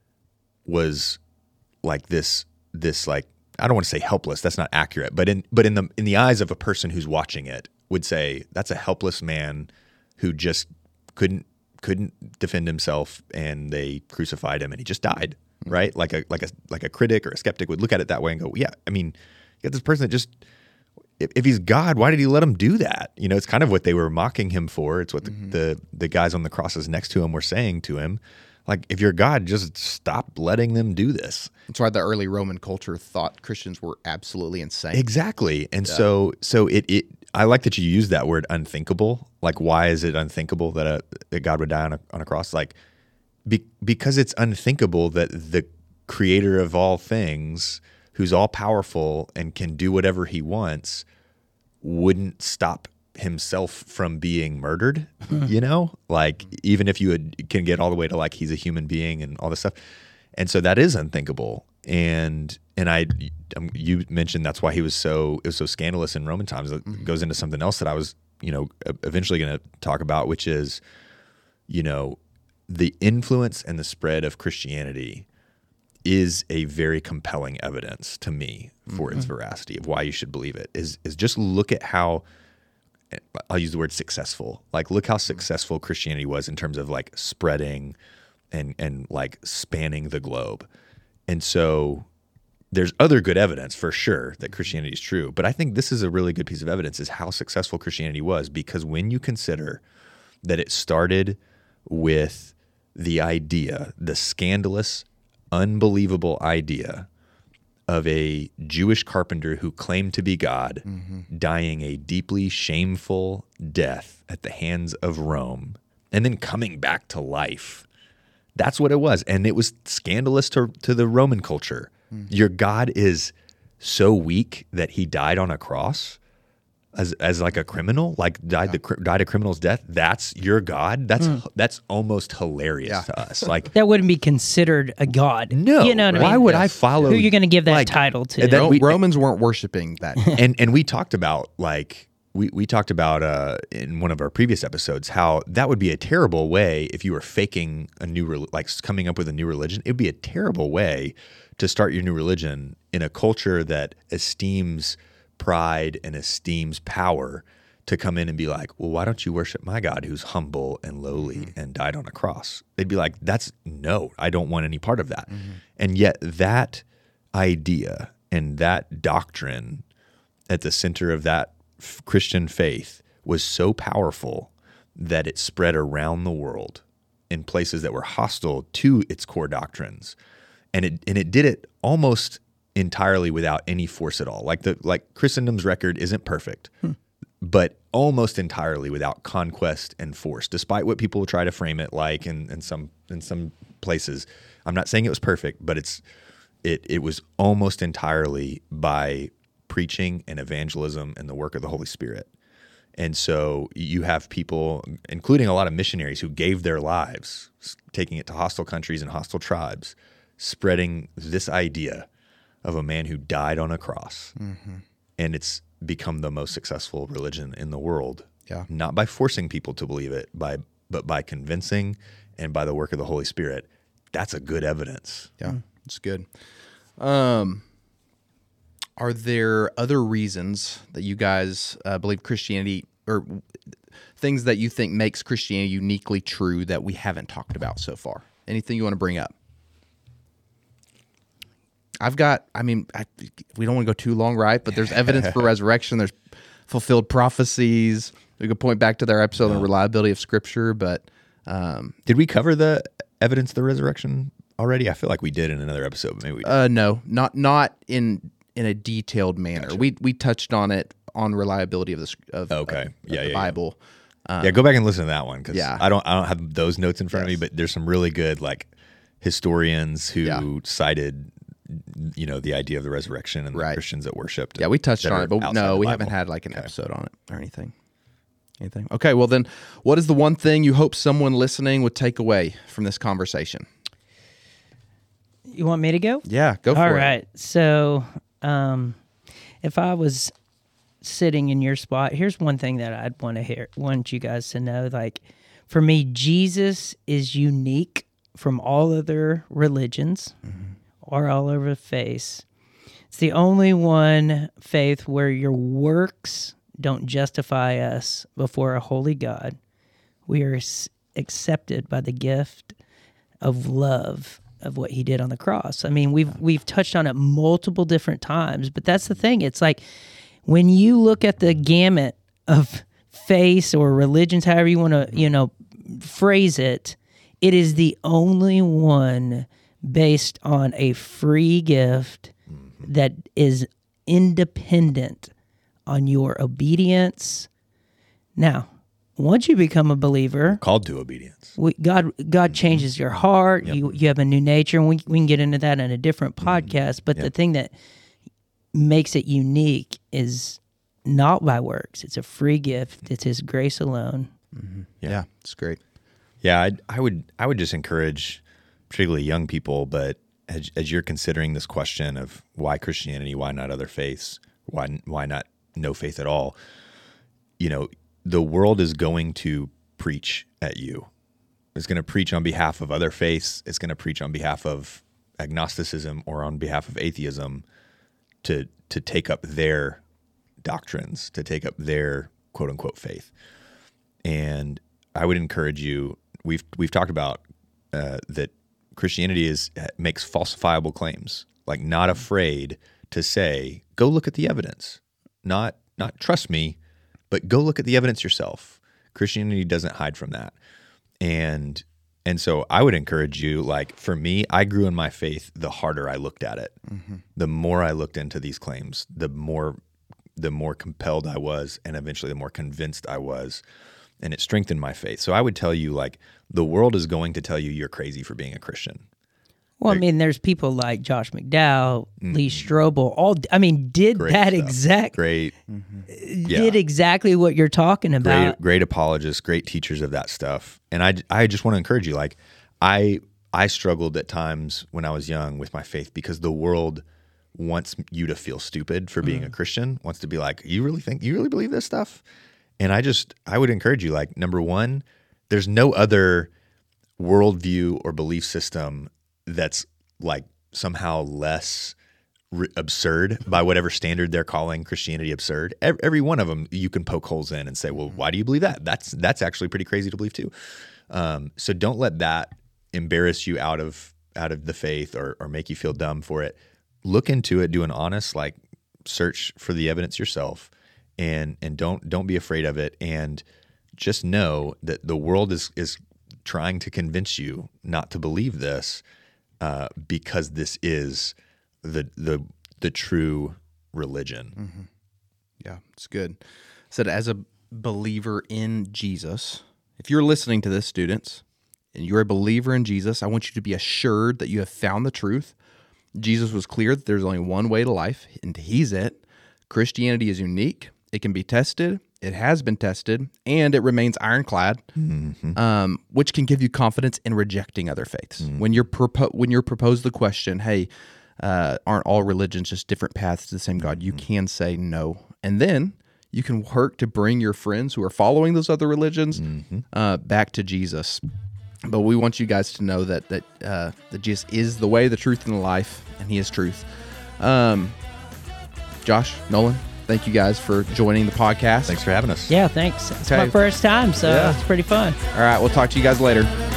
[SPEAKER 2] was like this this like I don't want to say helpless, that's not accurate, but in but in the in the eyes of a person who's watching it would say that's a helpless man who just couldn't couldn't defend himself and they crucified him and he just died, right? Like a like a like a critic or a skeptic would look at it that way and go, yeah, I mean, you got this person that just, if, if he's God, why did he let him do that? You know, it's kind of what they were mocking him for. It's what the, mm-hmm. the, the guys on the crosses next to him were saying to him. Like, if you're God, just stop letting them do this.
[SPEAKER 4] That's why the early Roman culture thought Christians were absolutely insane.
[SPEAKER 2] Exactly. And yeah. so so it it I like that you use that word unthinkable. Like, why is it unthinkable that a that God would die on a on a cross? Like, be, because it's unthinkable that the creator of all things, who's all powerful and can do whatever he wants, wouldn't stop himself from being murdered. You know, like even if you would, can get all the way to like he's a human being and all this stuff, and so that is unthinkable. And and I, um, you mentioned that's why he was so it was so scandalous in Roman times. It mm-hmm. goes into something else that I was, you know, eventually going to talk about, which is, you know, the influence and the spread of Christianity is a very compelling evidence to me for mm-hmm. its veracity of why you should believe it. Is is just look at how, I'll use the word successful. Like, look how successful Christianity was in terms of like spreading and and like spanning the globe. And so there's other good evidence for sure that Christianity is true. But I think this is a really good piece of evidence is how successful Christianity was, because when you consider that it started with the idea, the scandalous, unbelievable idea of a Jewish carpenter who claimed to be God, mm-hmm. dying a deeply shameful death at the hands of Rome, and then coming back to life. That's what it was. And it was scandalous to, to the Roman culture. Mm. Your God is so weak that he died on a cross as as like a criminal, like died yeah. the died a criminal's death. That's your God? That's mm. that's almost hilarious yeah. to us. Like,
[SPEAKER 3] that wouldn't be considered a God.
[SPEAKER 2] No.
[SPEAKER 3] You know what I mean?
[SPEAKER 2] Why would yes. I follow?
[SPEAKER 3] Who are you going to give that
[SPEAKER 2] like,
[SPEAKER 3] title to?
[SPEAKER 4] That we, Romans weren't worshiping that.
[SPEAKER 2] and and we talked about like We we talked about uh, in one of our previous episodes how that would be a terrible way if you were faking a new re- like coming up with a new religion. It would be a terrible way to start your new religion in a culture that esteems pride and esteems power, to come in and be like, well, why don't you worship my God who's humble and lowly mm-hmm. and died on a cross? They'd be like, that's no, I don't want any part of that. Mm-hmm. And yet that idea and that doctrine at the center of that Christian faith was so powerful that it spread around the world in places that were hostile to its core doctrines, and it and it did it almost entirely without any force at all. Like the like Christendom's record isn't perfect, hmm. but almost entirely without conquest and force, despite what people try to frame it like in, in some in some places. I'm not saying it was perfect, but it's it it was almost entirely by preaching and evangelism and the work of the Holy Spirit. And so you have people, including a lot of missionaries, who gave their lives, taking it to hostile countries and hostile tribes, spreading this idea of a man who died on a cross. Mm-hmm. And it's become the most successful religion in the world.
[SPEAKER 4] Yeah.
[SPEAKER 2] Not by forcing people to believe it, by but by convincing and by the work of the Holy Spirit. That's a good evidence.
[SPEAKER 4] Yeah, it's good. Um, are there other reasons that you guys uh, believe Christianity, or things that you think makes Christianity uniquely true that we haven't talked about so far? Anything you want to bring up? I've got, I mean, I, we don't want to go too long, right? But there's evidence for resurrection. There's fulfilled prophecies. We could point back to their episode on the reliability of Scripture, but... Um,
[SPEAKER 2] Did we cover the evidence of the resurrection already? I feel like we did in another episode, but maybe we did.
[SPEAKER 4] Uh, no, not not in in a detailed manner. Gotcha. We we touched on it on reliability of the of,
[SPEAKER 2] okay.
[SPEAKER 4] of,
[SPEAKER 2] yeah,
[SPEAKER 4] of the
[SPEAKER 2] yeah,
[SPEAKER 4] Bible.
[SPEAKER 2] Yeah.
[SPEAKER 4] Um,
[SPEAKER 2] yeah, go back and listen to that one because
[SPEAKER 4] yeah.
[SPEAKER 2] I don't I don't have those notes in front
[SPEAKER 4] yes.
[SPEAKER 2] of me, but there's some really good like historians who
[SPEAKER 4] yeah.
[SPEAKER 2] cited you know the idea of the resurrection and
[SPEAKER 4] right.
[SPEAKER 2] the Christians that worshipped.
[SPEAKER 4] Yeah, we touched on it, but no, we
[SPEAKER 2] Bible.
[SPEAKER 4] haven't had like an okay. episode on it or anything. Anything? Okay, well then, what is the one thing you hope someone listening would take away from this conversation?
[SPEAKER 3] You want me to go?
[SPEAKER 4] Yeah, go for
[SPEAKER 3] All
[SPEAKER 4] it.
[SPEAKER 3] All right. So, um, if I was sitting in your spot, here's one thing that I'd want to hear, want you guys to know. Like, for me, Jesus is unique from all other religions mm-hmm. or all over the face. It's the only one faith where your works don't justify us before a holy God. We are accepted by the gift of love of what he did on the cross. I mean, we've we've touched on it multiple different times, but that's the thing. It's like when you look at the gamut of faiths or religions, however you want to, you know, phrase it, it is the only one based on a free gift that is independent on your obedience. Now, once you become a believer,
[SPEAKER 2] called to obedience,
[SPEAKER 3] we, God God changes your heart. Yep. You you have a new nature, and we we can get into that in a different podcast. But yep. the thing that makes it unique is not by works; it's a free gift. It's His grace alone.
[SPEAKER 4] Mm-hmm. Yeah. yeah, it's great.
[SPEAKER 2] Yeah, I, I would I would just encourage, particularly young people, but as, as you're considering this question of why Christianity, why not other faiths, why why not no faith at all, you know, the world is going to preach at you. It's going to preach on behalf of other faiths. It's going to preach on behalf of agnosticism or on behalf of atheism to to take up their doctrines, to take up their quote unquote faith. And I would encourage you. We've we've talked about uh, that Christianity is makes falsifiable claims, like not afraid to say, go look at the evidence. Not not trust me, but go look at the evidence yourself. Christianity doesn't hide from that. And and so I would encourage you, like for me, I grew in my faith the harder I looked at it. Mm-hmm. The more I looked into these claims, the more the more compelled I was, and eventually the more convinced I was. And it strengthened my faith. So I would tell you, like, the world is going to tell you you're crazy for being a Christian.
[SPEAKER 3] Well, I mean, there's people like Josh McDowell, mm-hmm. Lee Strobel, all, I mean, did great that stuff. exact,
[SPEAKER 2] great,
[SPEAKER 3] mm-hmm. did yeah. exactly what you're talking about.
[SPEAKER 2] Great, great apologists, great teachers of that stuff. And I, I just want to encourage you, like, I, I struggled at times when I was young with my faith because the world wants you to feel stupid for being mm. a Christian, wants to be like, you really think, you really believe this stuff? And I just, I would encourage you, like, number one, there's no other worldview or belief system that's like somehow less r- absurd by whatever standard they're calling Christianity absurd. Every, every one of them you can poke holes in and say, well, why do you believe that? That's that's actually pretty crazy to believe too. Um, so don't let that embarrass you out of out of the faith or or make you feel dumb for it. Look into it, do an honest like search for the evidence yourself. And and don't don't be afraid of it, and just know that the world is is trying to convince you not to believe this, uh, because this is the the the true religion.
[SPEAKER 4] Mm-hmm. Yeah, it's good. Said as a believer in Jesus, if you're listening to this, students, and you're a believer in Jesus, I want you to be assured that you have found the truth. Jesus was clear that there's only one way to life, and He's it. Christianity is unique. It can be tested. It has been tested, and it remains ironclad, mm-hmm. um, which can give you confidence in rejecting other faiths. Mm-hmm. When you're propo- when you're proposed the question, "Hey, uh, aren't all religions just different paths to the same God?" You mm-hmm. can say no, and then you can work to bring your friends who are following those other religions mm-hmm. uh, back to Jesus. But we want you guys to know that that uh, that Jesus is the way, the truth, and the life, and He is truth. Um, Josh, Nolan, thank you guys for joining the podcast.
[SPEAKER 2] Thanks for having us.
[SPEAKER 3] Yeah, thanks. It's
[SPEAKER 4] okay.
[SPEAKER 3] my first time, so
[SPEAKER 4] yeah.
[SPEAKER 3] it's pretty fun.
[SPEAKER 4] All right, we'll talk to you guys later.